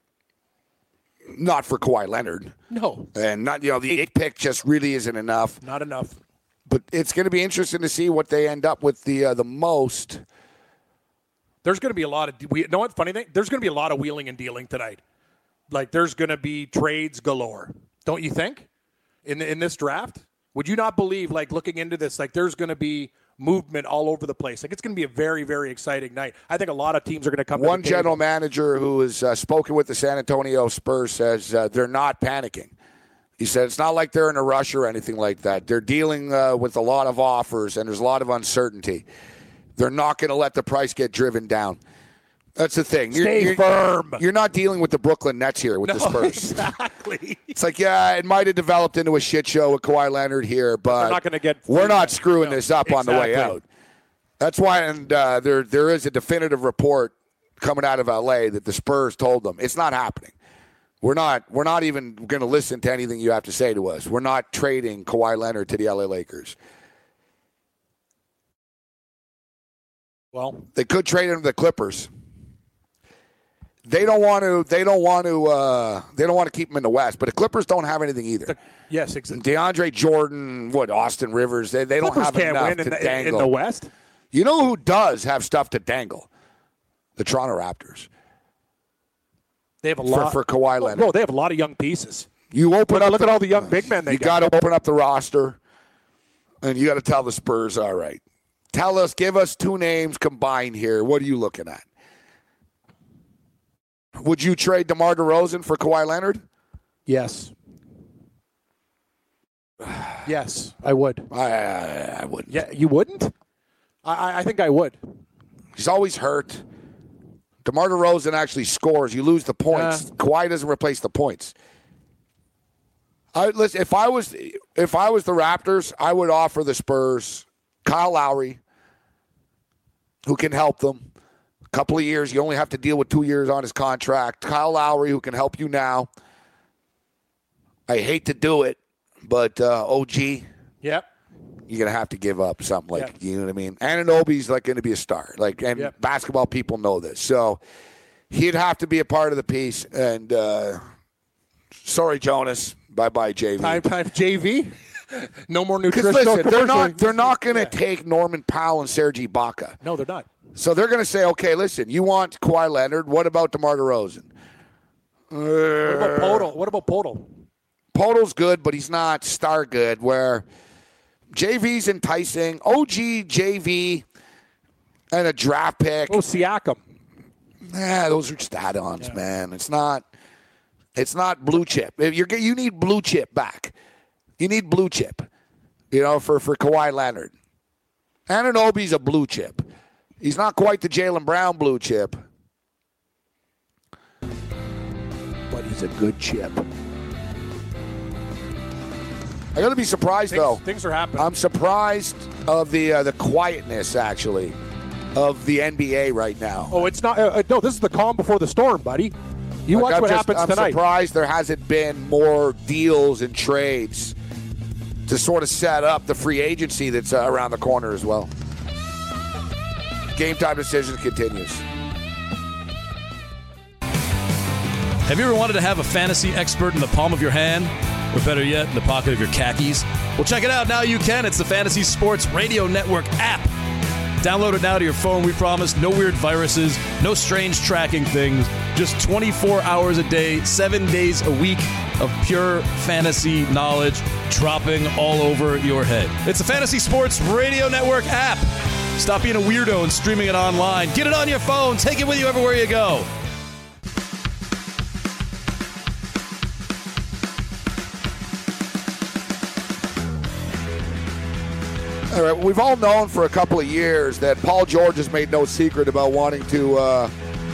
not for Kawhi Leonard. No. And not, the 8th pick just really isn't enough. Not enough. But it's going to be interesting to see what they end up with the most. There's going to be a lot of, you know what, funny thing? There's going to be a lot of wheeling and dealing tonight. Like, there's going to be trades galore. Don't you think? In this draft? Would you not believe, like, looking into this, like, there's going to be movement all over the place. Like, it's going to be a very, very exciting night. I think a lot of teams are going to come to the table. General manager who has spoken with the San Antonio Spurs says they're not panicking. He said it's not like they're in a rush or anything like that. They're dealing with a lot of offers, and there's a lot of uncertainty. They're not going to let the price get driven down. That's the thing. Stay firm. You're not dealing with the Brooklyn Nets here with the Spurs. Exactly. It's like, yeah, it might have developed into a shit show with Kawhi Leonard here, but we're not screwing this up on the way out. That's why, and there is a definitive report coming out of L.A. that the Spurs told them it's not happening. We're not even going to listen to anything you have to say to us. We're not trading Kawhi Leonard to the L.A. Lakers. Well, they could trade him to the Clippers. They don't want to. They don't want to keep him in the West. But the Clippers don't have anything either. Yes, exactly. DeAndre Jordan, Austin Rivers. They don't have enough to dangle in the West. You know who does have stuff to dangle? The Toronto Raptors. They have a lot for Kawhi Leonard. Well, they have a lot of young pieces. You open up. Look at all the young big men. You got to open up the roster, and you got to tell the Spurs, all right, give us 2 names combined here. What are you looking at? Would you trade DeMar DeRozan for Kawhi Leonard? Yes. Yes, I would. I wouldn't. Yeah, you wouldn't? I think I would. He's always hurt. DeMar DeRozan actually scores. You lose the points. Kawhi doesn't replace the points. Listen, if I was the Raptors, I would offer the Spurs Kyle Lowry, who can help them, couple of years. You only have to deal with 2 years on his contract. Kyle Lowry, who can help you now. I hate to do it, but OG, Yep. you're going to have to give up something like, you know what I mean? Anunoby's like going to be a star. And basketball people know this. So he'd have to be a part of the piece. And sorry, Jonas. Bye-bye, JV. Time JV? No more Because nutritional listen, they're not going to take Norman Powell and Serge Ibaka. No, they're not. So they're going to say, okay, listen, you want Kawhi Leonard. What about DeMar DeRozan? What about Podol? Podol's good, but he's not star good, where JV's enticing. OG, JV, and a draft pick. Oh, Siakam. Nah, those are just add-ons, man. It's not blue chip. You need blue chip back. You need blue chip, for Kawhi Leonard. Anunoby's a blue chip. He's not quite the Jaylen Brown blue chip, but he's a good chip. I got to be surprised, though. Things are happening. I'm surprised of the quietness, actually, of the NBA right now. Oh, it's not. No, this is the calm before the storm, buddy. You watch what happens tonight. I'm surprised there hasn't been more deals and trades to sort of set up the free agency that's around the corner as well. Game Time Decisions continues. Have you ever wanted to have a fantasy expert in the palm of your hand? Or better yet, in the pocket of your khakis? Well, check it out. Now you can. It's the Fantasy Sports Radio Network app. Download it now to your phone, we promise. No weird viruses, no strange tracking things. Just 24 hours a day, 7 days a week of pure fantasy knowledge dropping all over your head. It's the Fantasy Sports Radio Network app. Stop being a weirdo and streaming it online. Get it on your phone. Take it with you everywhere you go. All right, we've all known for a couple of years that Paul George has made no secret about wanting to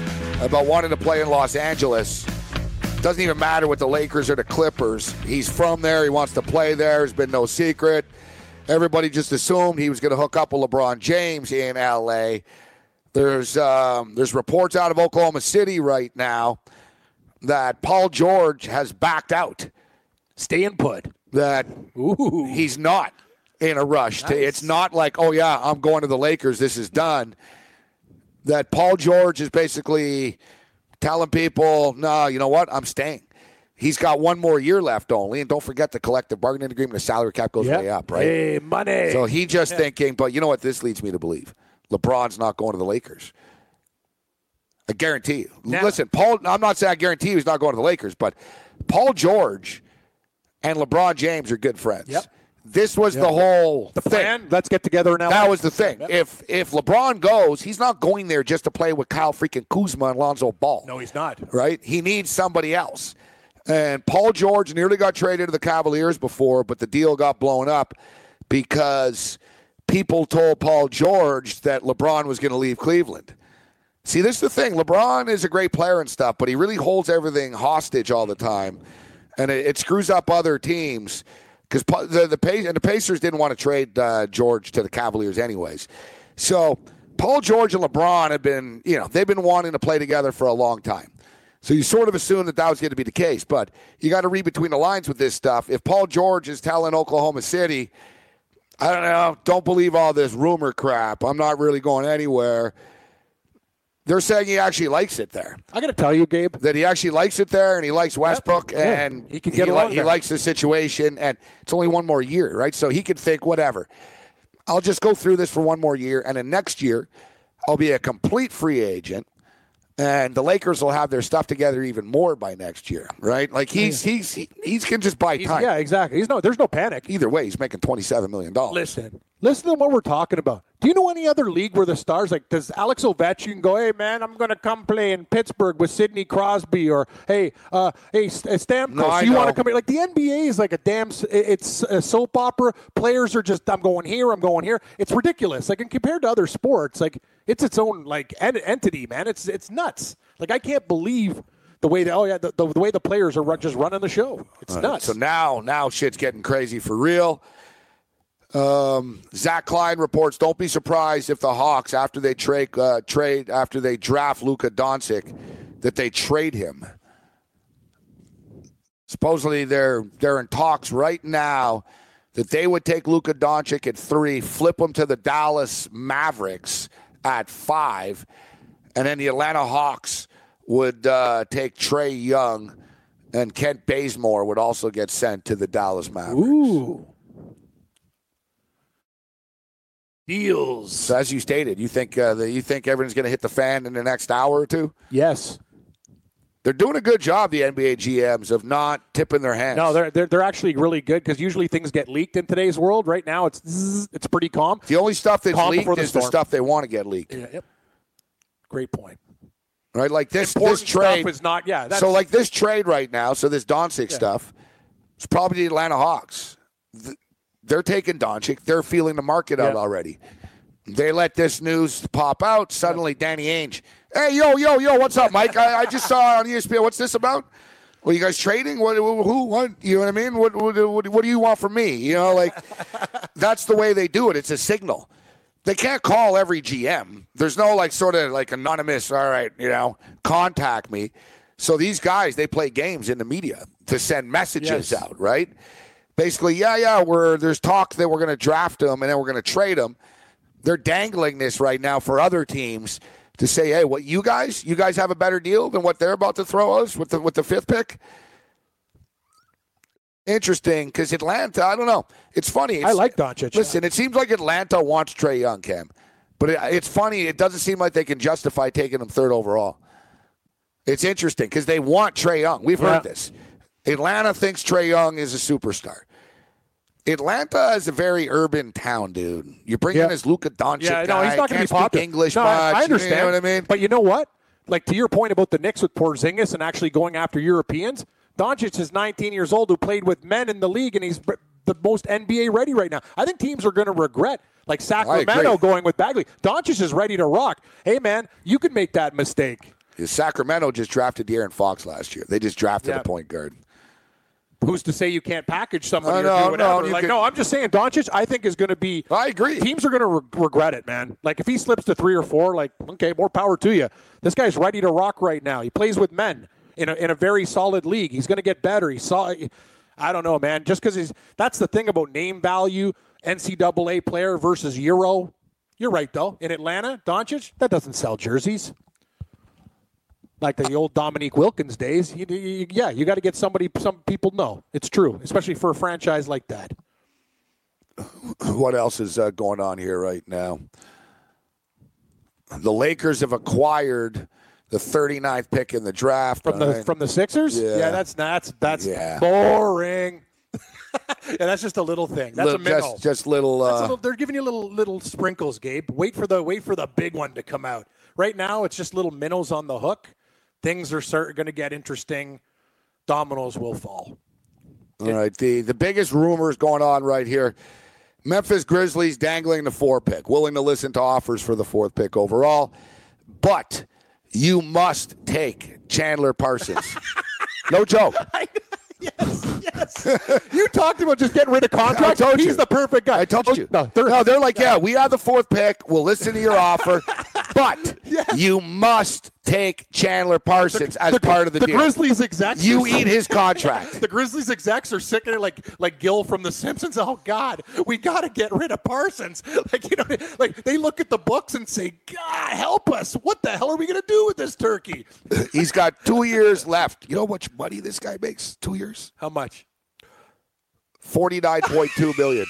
play in Los Angeles. Doesn't even matter with the Lakers or the Clippers. He's from there. He wants to play there. There's been no secret. Everybody just assumed he was going to hook up with LeBron James in L.A. There's reports out of Oklahoma City right now that Paul George has backed out. Staying put. That he's not in a rush. Nice. It's not like, oh, yeah, I'm going to the Lakers. This is done. That Paul George is basically telling people, no, you know what? I'm staying. He's got one more year left only. And don't forget the collective bargaining agreement, the salary cap goes way up, right? Hey, money. So he just thinking, but you know what? This leads me to believe. LeBron's not going to the Lakers. I guarantee you. Now, listen, I'm not saying I guarantee you he's not going to the Lakers, but Paul George and LeBron James are good friends. Yep. This was the whole the plan. Let's get together in LA. That was the thing. Yep. If LeBron goes, he's not going there just to play with Kyle freaking Kuzma and Lonzo Ball. No, he's not. Right? He needs somebody else. And Paul George nearly got traded to the Cavaliers before, but the deal got blown up because people told Paul George that LeBron was going to leave Cleveland. See, this is the thing. LeBron is a great player and stuff, but he really holds everything hostage all the time, and it screws up other teams because the Pacers didn't want to trade George to the Cavaliers anyways. So Paul George and LeBron have been, they've been wanting to play together for a long time. So you sort of assume that was going to be the case, but you got to read between the lines with this stuff. If Paul George is telling Oklahoma City, I don't know, don't believe all this rumor crap, I'm not really going anywhere, they're saying he actually likes it there. I got to tell you, Gabe, that he actually likes it there, and he likes Westbrook, and he can get along he likes the situation, and it's only one more year, right? So he could think, whatever, I'll just go through this for one more year, and then next year I'll be a complete free agent. And the Lakers will have their stuff together even more by next year, right? Like he can just buy time. Yeah, exactly. There's no panic. Either way, he's making $27 million. Listen to what we're talking about. Do you know any other league where the stars, like, does Alex Ovechkin go, hey, man, I'm going to come play in Pittsburgh with Sidney Crosby, or, hey, Stamkos, you want to come here? Like, the NBA is like it's a soap opera. Players are just, I'm going here. It's ridiculous. Like, and compared to other sports, like, it's its own, like, entity, man. It's nuts. Like, I can't believe the way the way the players are just running the show. It's nuts. So now shit's getting crazy for real. Zach Klein reports, don't be surprised if the Hawks, after they draft Luka Doncic, that they trade him. Supposedly they're in talks right now that they would take Luka Doncic at 3, flip him to the Dallas Mavericks at 5, and then the Atlanta Hawks would take Trae Young, and Kent Bazemore would also get sent to the Dallas Mavericks. Ooh. Deals. So as you stated, you think everyone's going to hit the fan in the next hour or two? Yes. They're doing a good job, the NBA GMs, of not tipping their hands. No, they're actually really good because usually things get leaked in today's world. Right now, it's pretty calm. The only stuff that's calm leaked is the stuff they want to get leaked. Yeah, yep. Great point. Right, like this Important trade stuff is not. Yeah. So like this trade right now. So this Doncic stuff. It's probably the Atlanta Hawks. They're taking Doncic. They're feeling the market out already. They let this news pop out. Suddenly, Danny Ainge. Hey, yo, what's up, Mike? I just saw on ESPN. What's this about? Well, you guys trading? What? Who? What? You know what I mean? What do you want from me? You know, like that's the way they do it. It's a signal. They can't call every GM. There's no like sort of like anonymous. All right, contact me. So these guys, they play games in the media to send messages out, right? Basically, there's talk that we're going to draft them and then we're going to trade them. They're dangling this right now for other teams to say, hey, what you guys have a better deal than what they're about to throw us with the 5th pick? Interesting, because Atlanta, I don't know. It's funny. I like Doncic. Listen, it seems like Atlanta wants Trae Young, Cam. But it's funny. It doesn't seem like they can justify taking him 3rd overall. It's interesting because they want Trae Young. We've heard this. Atlanta thinks Trae Young is a superstar. Atlanta is a very urban town, dude. You bring in this Luka Doncic guy. He's not going to be popular. English no, much. I understand. You know what I mean? But you know what? Like, to your point about the Knicks with Porzingis and actually going after Europeans, Doncic is 19 years old who played with men in the league, and he's the most NBA ready right now. I think teams are going to regret, like Sacramento going with Bagley. Doncic is ready to rock. Hey, man, you could make that mistake. Sacramento just drafted De'Aaron Fox last year. They just drafted a point guard. Who's to say you can't package somebody or do whatever? No, I'm just saying Doncic, I think, is going to be – I agree. Teams are going to regret it, man. Like, if he slips to 3 or 4, like, okay, more power to you. This guy's ready to rock right now. He plays with men in a very solid league. He's going to get better. I don't know, man. Just because that's the thing about name value, NCAA player versus Euro. You're right, though. In Atlanta, Doncic, that doesn't sell jerseys. Like the old Dominique Wilkins days, you got to get somebody. Some people know it's true, especially for a franchise like that. What else is going on here right now? The Lakers have acquired the 39th pick in the draft from the Sixers. Yeah, that's boring. That's just a little thing. That's a minnow. Just little. They're giving you little sprinkles, Gabe. Wait for the big one to come out. Right now, it's just little minnows on the hook. Things are going to get interesting. Dominoes will fall. All right. The biggest rumors going on right here. Memphis Grizzlies dangling the 4 pick, willing to listen to offers for the 4th pick overall. But you must take Chandler Parsons. No joke. Yes. You talked about just getting rid of contracts. He's the perfect guy. I told you. No, they're like, we have the 4th pick. We'll listen to your offer. But you must take Chandler Parsons as part of the deal. The Grizzlies execs. You eat his contract. The Grizzlies execs are sick of it like Gil from The Simpsons. Oh, God, we got to get rid of Parsons. Like they look at the books and say, God, help us. What the hell are we going to do with this turkey? He's got 2 years left. You know how much money this guy makes? 2 years? How much? $49.2 million.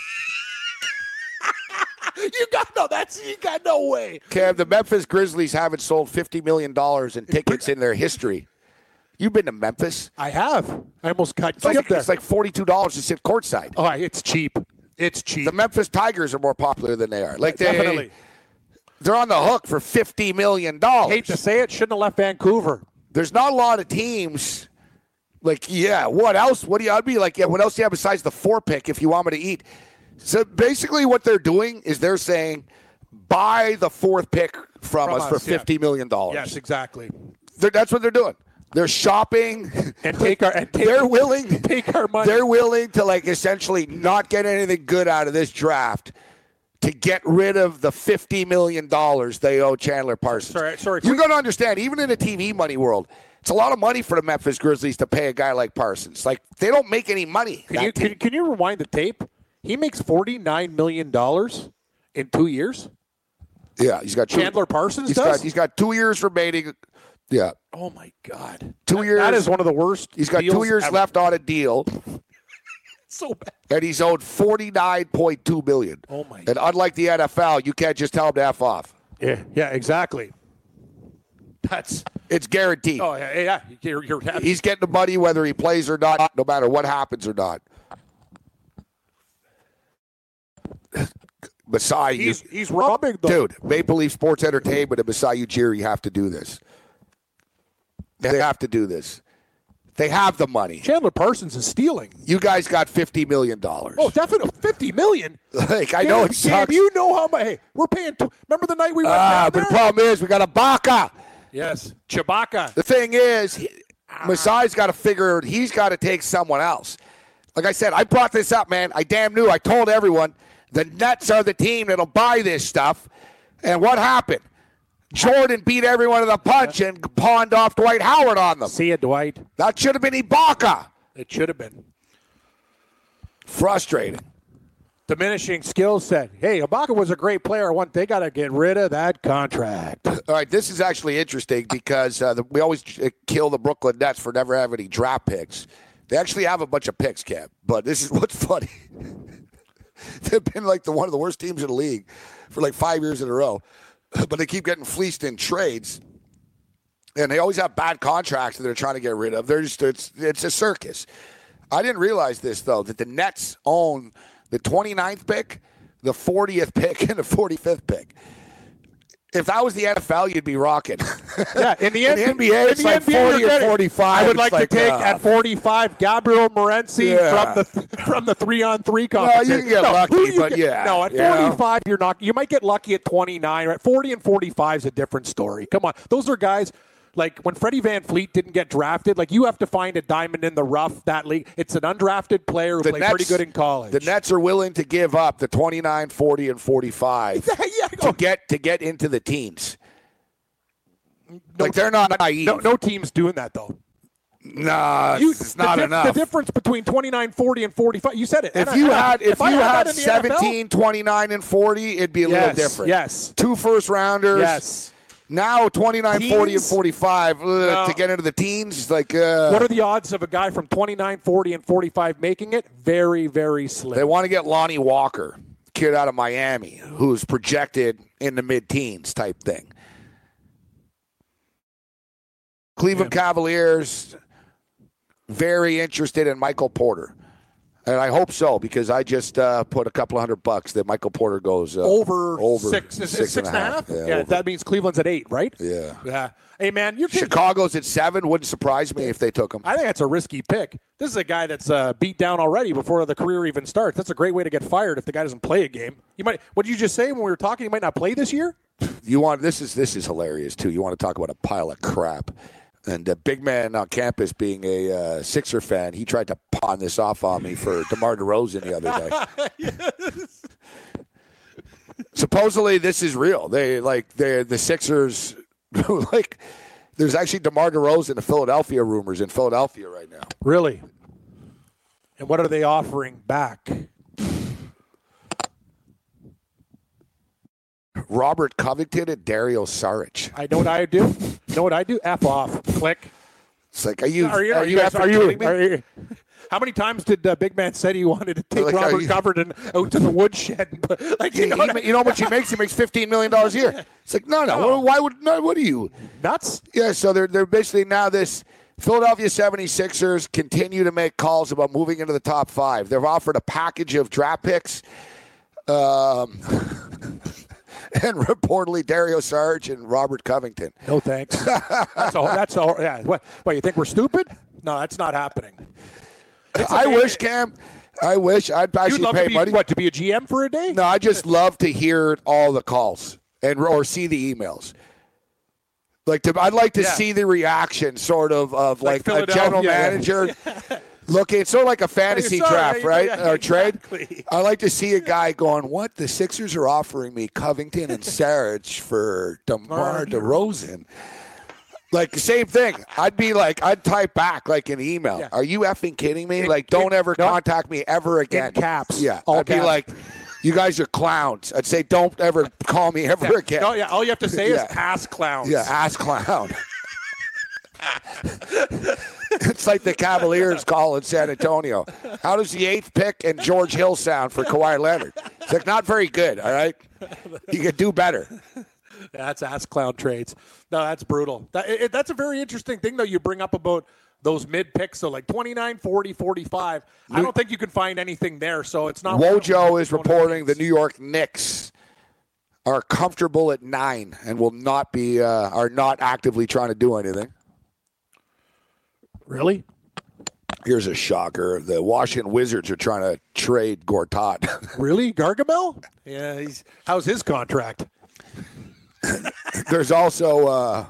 You got no way. Cam, the Memphis Grizzlies haven't sold $50 million in tickets in their history. You've been to Memphis? I have. I almost got it's like $42 to sit courtside. Oh, it's cheap. It's cheap. The Memphis Tigers are more popular than they are. Definitely. They're on the hook for $50 million. Hate to say it, shouldn't have left Vancouver. There's not a lot of teams. What else? What else do you have besides the 4 pick if you want me to eat? So basically what they're doing is they're saying, buy the 4th pick from us for $50 million. Yes, exactly. That's what they're doing. They're shopping. They're willing to take our money. They're willing to essentially not get anything good out of this draft to get rid of the $50 million they owe Chandler Parsons. Sorry. You got to understand, even in a TV money world, it's a lot of money for the Memphis Grizzlies to pay a guy like Parsons. They don't make any money. Can you rewind the tape? He makes $49 million in 2 years. Yeah, he's got Chandler Parsons. He's got 2 years remaining. Yeah. Oh my God. 2 years. That is one of the worst. He's got 2 years left on a deal. So bad. And he's owed $49.2 million. Oh my! And unlike the NFL, you can't just tell him to F off. Yeah, exactly. It's guaranteed. Oh yeah. You're happy. He's getting the money whether he plays or not, no matter what happens or not. Masai, he's robbing them. Dude, Maple Leaf Sports Entertainment and Masai Ujiri have to do this. They have to do this. They have the money. Chandler Parsons is stealing. You guys got $50 million. Oh, definitely $50 million. I know it sucks. You know how much? Hey, we're paying. Remember the night we went down there? But the problem is we got Ibaka. Yes, Chewbacca. The thing is, Masai's got to figure. He's got to take someone else. Like I said, I brought this up, man. I damn knew. I told everyone the Nets are the team that'll buy this stuff. And what happened? Jordan beat everyone to the punch and pawned off Dwight Howard on them. See you, Dwight. That should have been Ibaka. It should have been. Frustrating. Diminishing skill set. Hey, Ibaka was a great player. They got to get rid of that contract. All right, this is actually interesting because we always kill the Brooklyn Nets for never having any draft picks. They actually have a bunch of picks, Cam. But this is what's funny. They've been one of the worst teams in the league for 5 years in a row. But they keep getting fleeced in trades. And they always have bad contracts that they're trying to get rid of. It's a circus. I didn't realize this, though, that the Nets own the 29th pick, the 40th pick, and the 45th pick. If that was the NFL, you'd be rocking. Yeah, in the NBA, it's like 40 or 45. I would like to take at 45 Gabriel Morency from the 3-on-3 competition. Well, you can get lucky, but yeah. No, at 45, you're not. You might get lucky at 29. Right? 40 and 45 is a different story. Come on. Those are guys. When Freddie Van Fleet didn't get drafted, you have to find a diamond in the rough, that league. It's an undrafted player who played pretty good in college. The Nets are willing to give up the 29, 40, and 45 to get into the teens. They're not naive. No team's doing that, though. Nah, it's not enough. The difference between 29, 40, and 45, you said it. If you had 17, 29, and 40, it'd be a little different. Yes. 2 first-rounders. Yes. Now 29, 40, and 45 to get into the teens. What are the odds of a guy from 29, 40, and 45 making it? Very, very slim. They want to get Lonnie Walker, kid out of Miami, who's projected in the mid-teens type thing. Cleveland Cavaliers, very interested in Michael Porter. And I hope so, because I just put a couple $100 that Michael Porter goes over 6.5. Yeah, that means Cleveland's at 8, right? Yeah. Hey man, Chicago's at 7. Wouldn't surprise me if they took him. I think that's a risky pick. This is a guy that's beat down already before the career even starts. That's a great way to get fired if the guy doesn't play a game. What did you just say when we were talking? He might not play this year. This is hilarious too. You want to talk about a pile of crap. And the big man on campus, being a Sixer fan, he tried to pawn this off on me for DeMar DeRozan the other day. Yes. Supposedly, this is real. The Sixers, there's actually DeMar DeRozan and Philadelphia rumors in Philadelphia right now. Really? And what are they offering back? Robert Covington and Dario Saric. I know what I do. F off. Click. It's like, are you how many times did Big Man said he wanted to take Robert Covington out to the woodshed? You know how much he makes? He makes $15 million a year. It's like, no. Why would? No, what are you nuts? Yeah. So they're basically now this. Philadelphia 76ers continue to make calls about moving into the top 5. They've offered a package of draft picks. And reportedly Dario Saric and Robert Covington. No thanks. That's all. Yeah. What, you think we're stupid? No, that's not happening. I wish, Cam. I'd actually pay money. To be a GM for a day? No, I just love to hear all the calls or see the emails. I'd like to see the reaction, sort of like a general manager. Look, it's sort of like a fantasy draft, right? Or trade. I like to see a guy going, "What? The Sixers are offering me Covington and Saric for DeMar DeRozan." Like, same thing. I'd type back like an email. Are you effing kidding me? Don't ever contact me ever again. In caps. Yeah. All I'd caps. be like, you guys are clowns. I'd say, don't ever call me ever again. No, all you have to say is ass clowns. Yeah, ass clown. It's like the Cavaliers call in San Antonio. How does the 8th pick and George Hill sound for Kawhi Leonard? It's like, not very good, all right? You could do better. That's ass clown trades. No, that's brutal. That's a very interesting thing, though, you bring up about those mid picks. So, like 29, 40, 45. I don't think you can find anything there, so it's not. Wojo is reporting the New York Knicks are comfortable at 9 and will not be are not actively trying to do anything. Really? Here's a shocker. The Washington Wizards are trying to trade Gortat. Really? Gargamel? Yeah. How's his contract? There's also,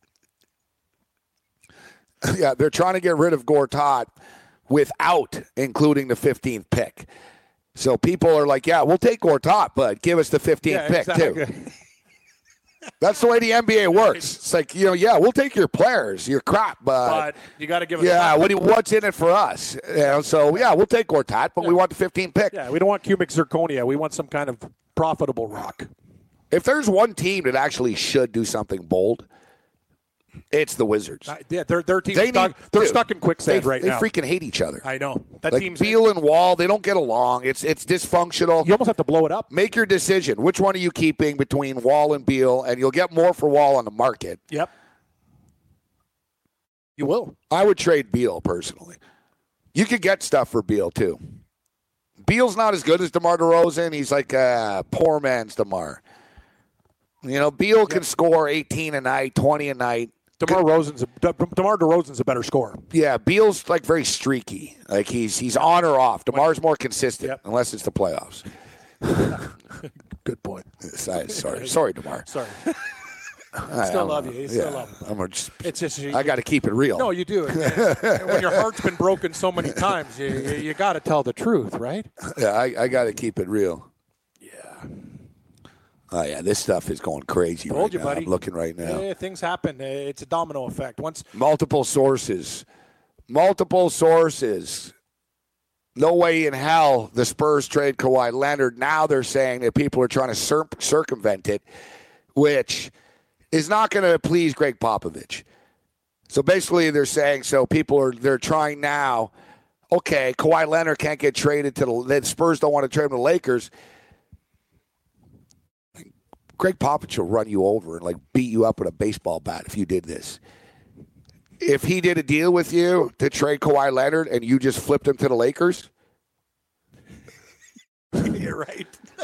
they're trying to get rid of Gortat without including the 15th pick. So people are like, yeah, we'll take Gortat, but give us the 15th pick too. That's the way the NBA works. It's like, we'll take your players, your crap, but you got to give us what's in it for us? So, we'll take Gortat, but we want the 15th pick. Yeah, we don't want cubic zirconia. We want some kind of profitable rock. If there's one team that actually should do something bold, it's the Wizards. Their team they're stuck in quicksand right now. They freaking hate each other. I know. Beal and Wall, they don't get along. It's dysfunctional. You almost have to blow it up. Make your decision. Which one are you keeping between Wall and Beal? And you'll get more for Wall on the market. Yep. You will. I would trade Beal personally. You could get stuff for Beal too. Beal's not as good as DeMar DeRozan. He's like a poor man's DeMar. Beal can score 18 a night, 20 a night. DeMar DeRozan's a better scorer. Yeah, Beal's like very streaky. Like he's on or off. DeMar's more consistent, unless it's the playoffs. Good point. Sorry, DeMar. Sorry. Still love you. Still love him. I got to keep it real. No, you do. When your heart's been broken so many times, you got to tell the truth, right? Yeah, I got to keep it real. Oh, yeah, this stuff is going crazy Told you, now. buddy. I'm looking right now. Yeah, things happen. It's a domino effect. Multiple sources. No way in hell the Spurs trade Kawhi Leonard. Now they're saying that people are trying to circumvent it, which is not going to please Greg Popovich. So basically they're saying, they're trying now, okay, Kawhi Leonard can't get traded to the Spurs don't want to trade him to the Lakers. Greg Popovich will run you over and beat you up with a baseball bat if you did this. If he did a deal with you to trade Kawhi Leonard and you just flipped him to the Lakers. You're right.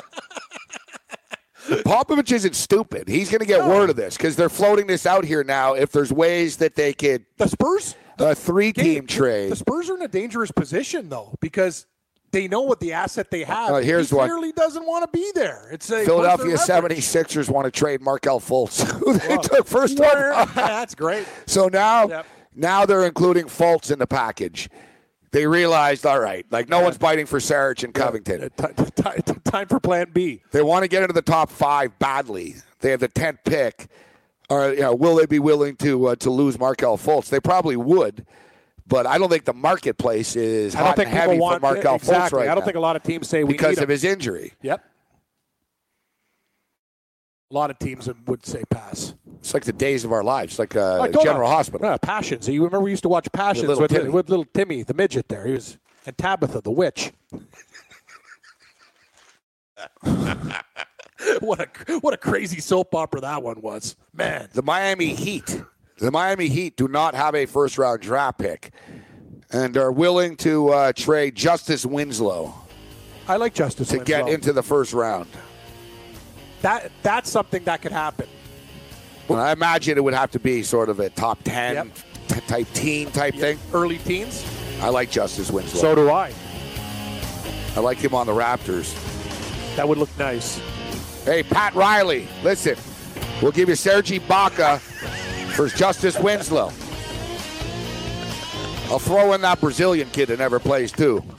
Popovich isn't stupid. He's going to get word of this because they're floating this out here now. If there's ways that they could. The Spurs? A 3-team trade. The Spurs are in a dangerous position, though, because they know what the asset they have. He clearly doesn't want to be there. Philadelphia 76ers want to trade Markelle Fultz, who they took first round. That's great. So now they're including Fultz in the package. They realized, all right, no one's biting for Saric and Covington. Time for plan B. They want to get into the top 5 badly. They have the 10th pick. Will they be willing to lose Markelle Fultz? They probably would. But I don't think the marketplace is hot and heavy for Markelle Fultz right now. I don't think a lot of teams say we need him because of his injury. Yep. A lot of teams would say pass. It's like the days of our lives, like General Hospital. Passions. You remember we used to watch Passions with little Timmy, the midget there. He was, and Tabitha, the witch. What a crazy soap opera that one was. Man. The Miami Heat do not have a first-round draft pick and are willing to trade Justice Winslow. I like Justice Winslow. To get into the first round. That's something that could happen. Well, I imagine it would have to be sort of a top 10 type thing. Early teens? I like Justice Winslow. So do I. I like him on the Raptors. That would look nice. Hey, Pat Riley, listen. We'll give you Serge Ibaka versus Justice Winslow. I'll throw in that Brazilian kid that never plays, too.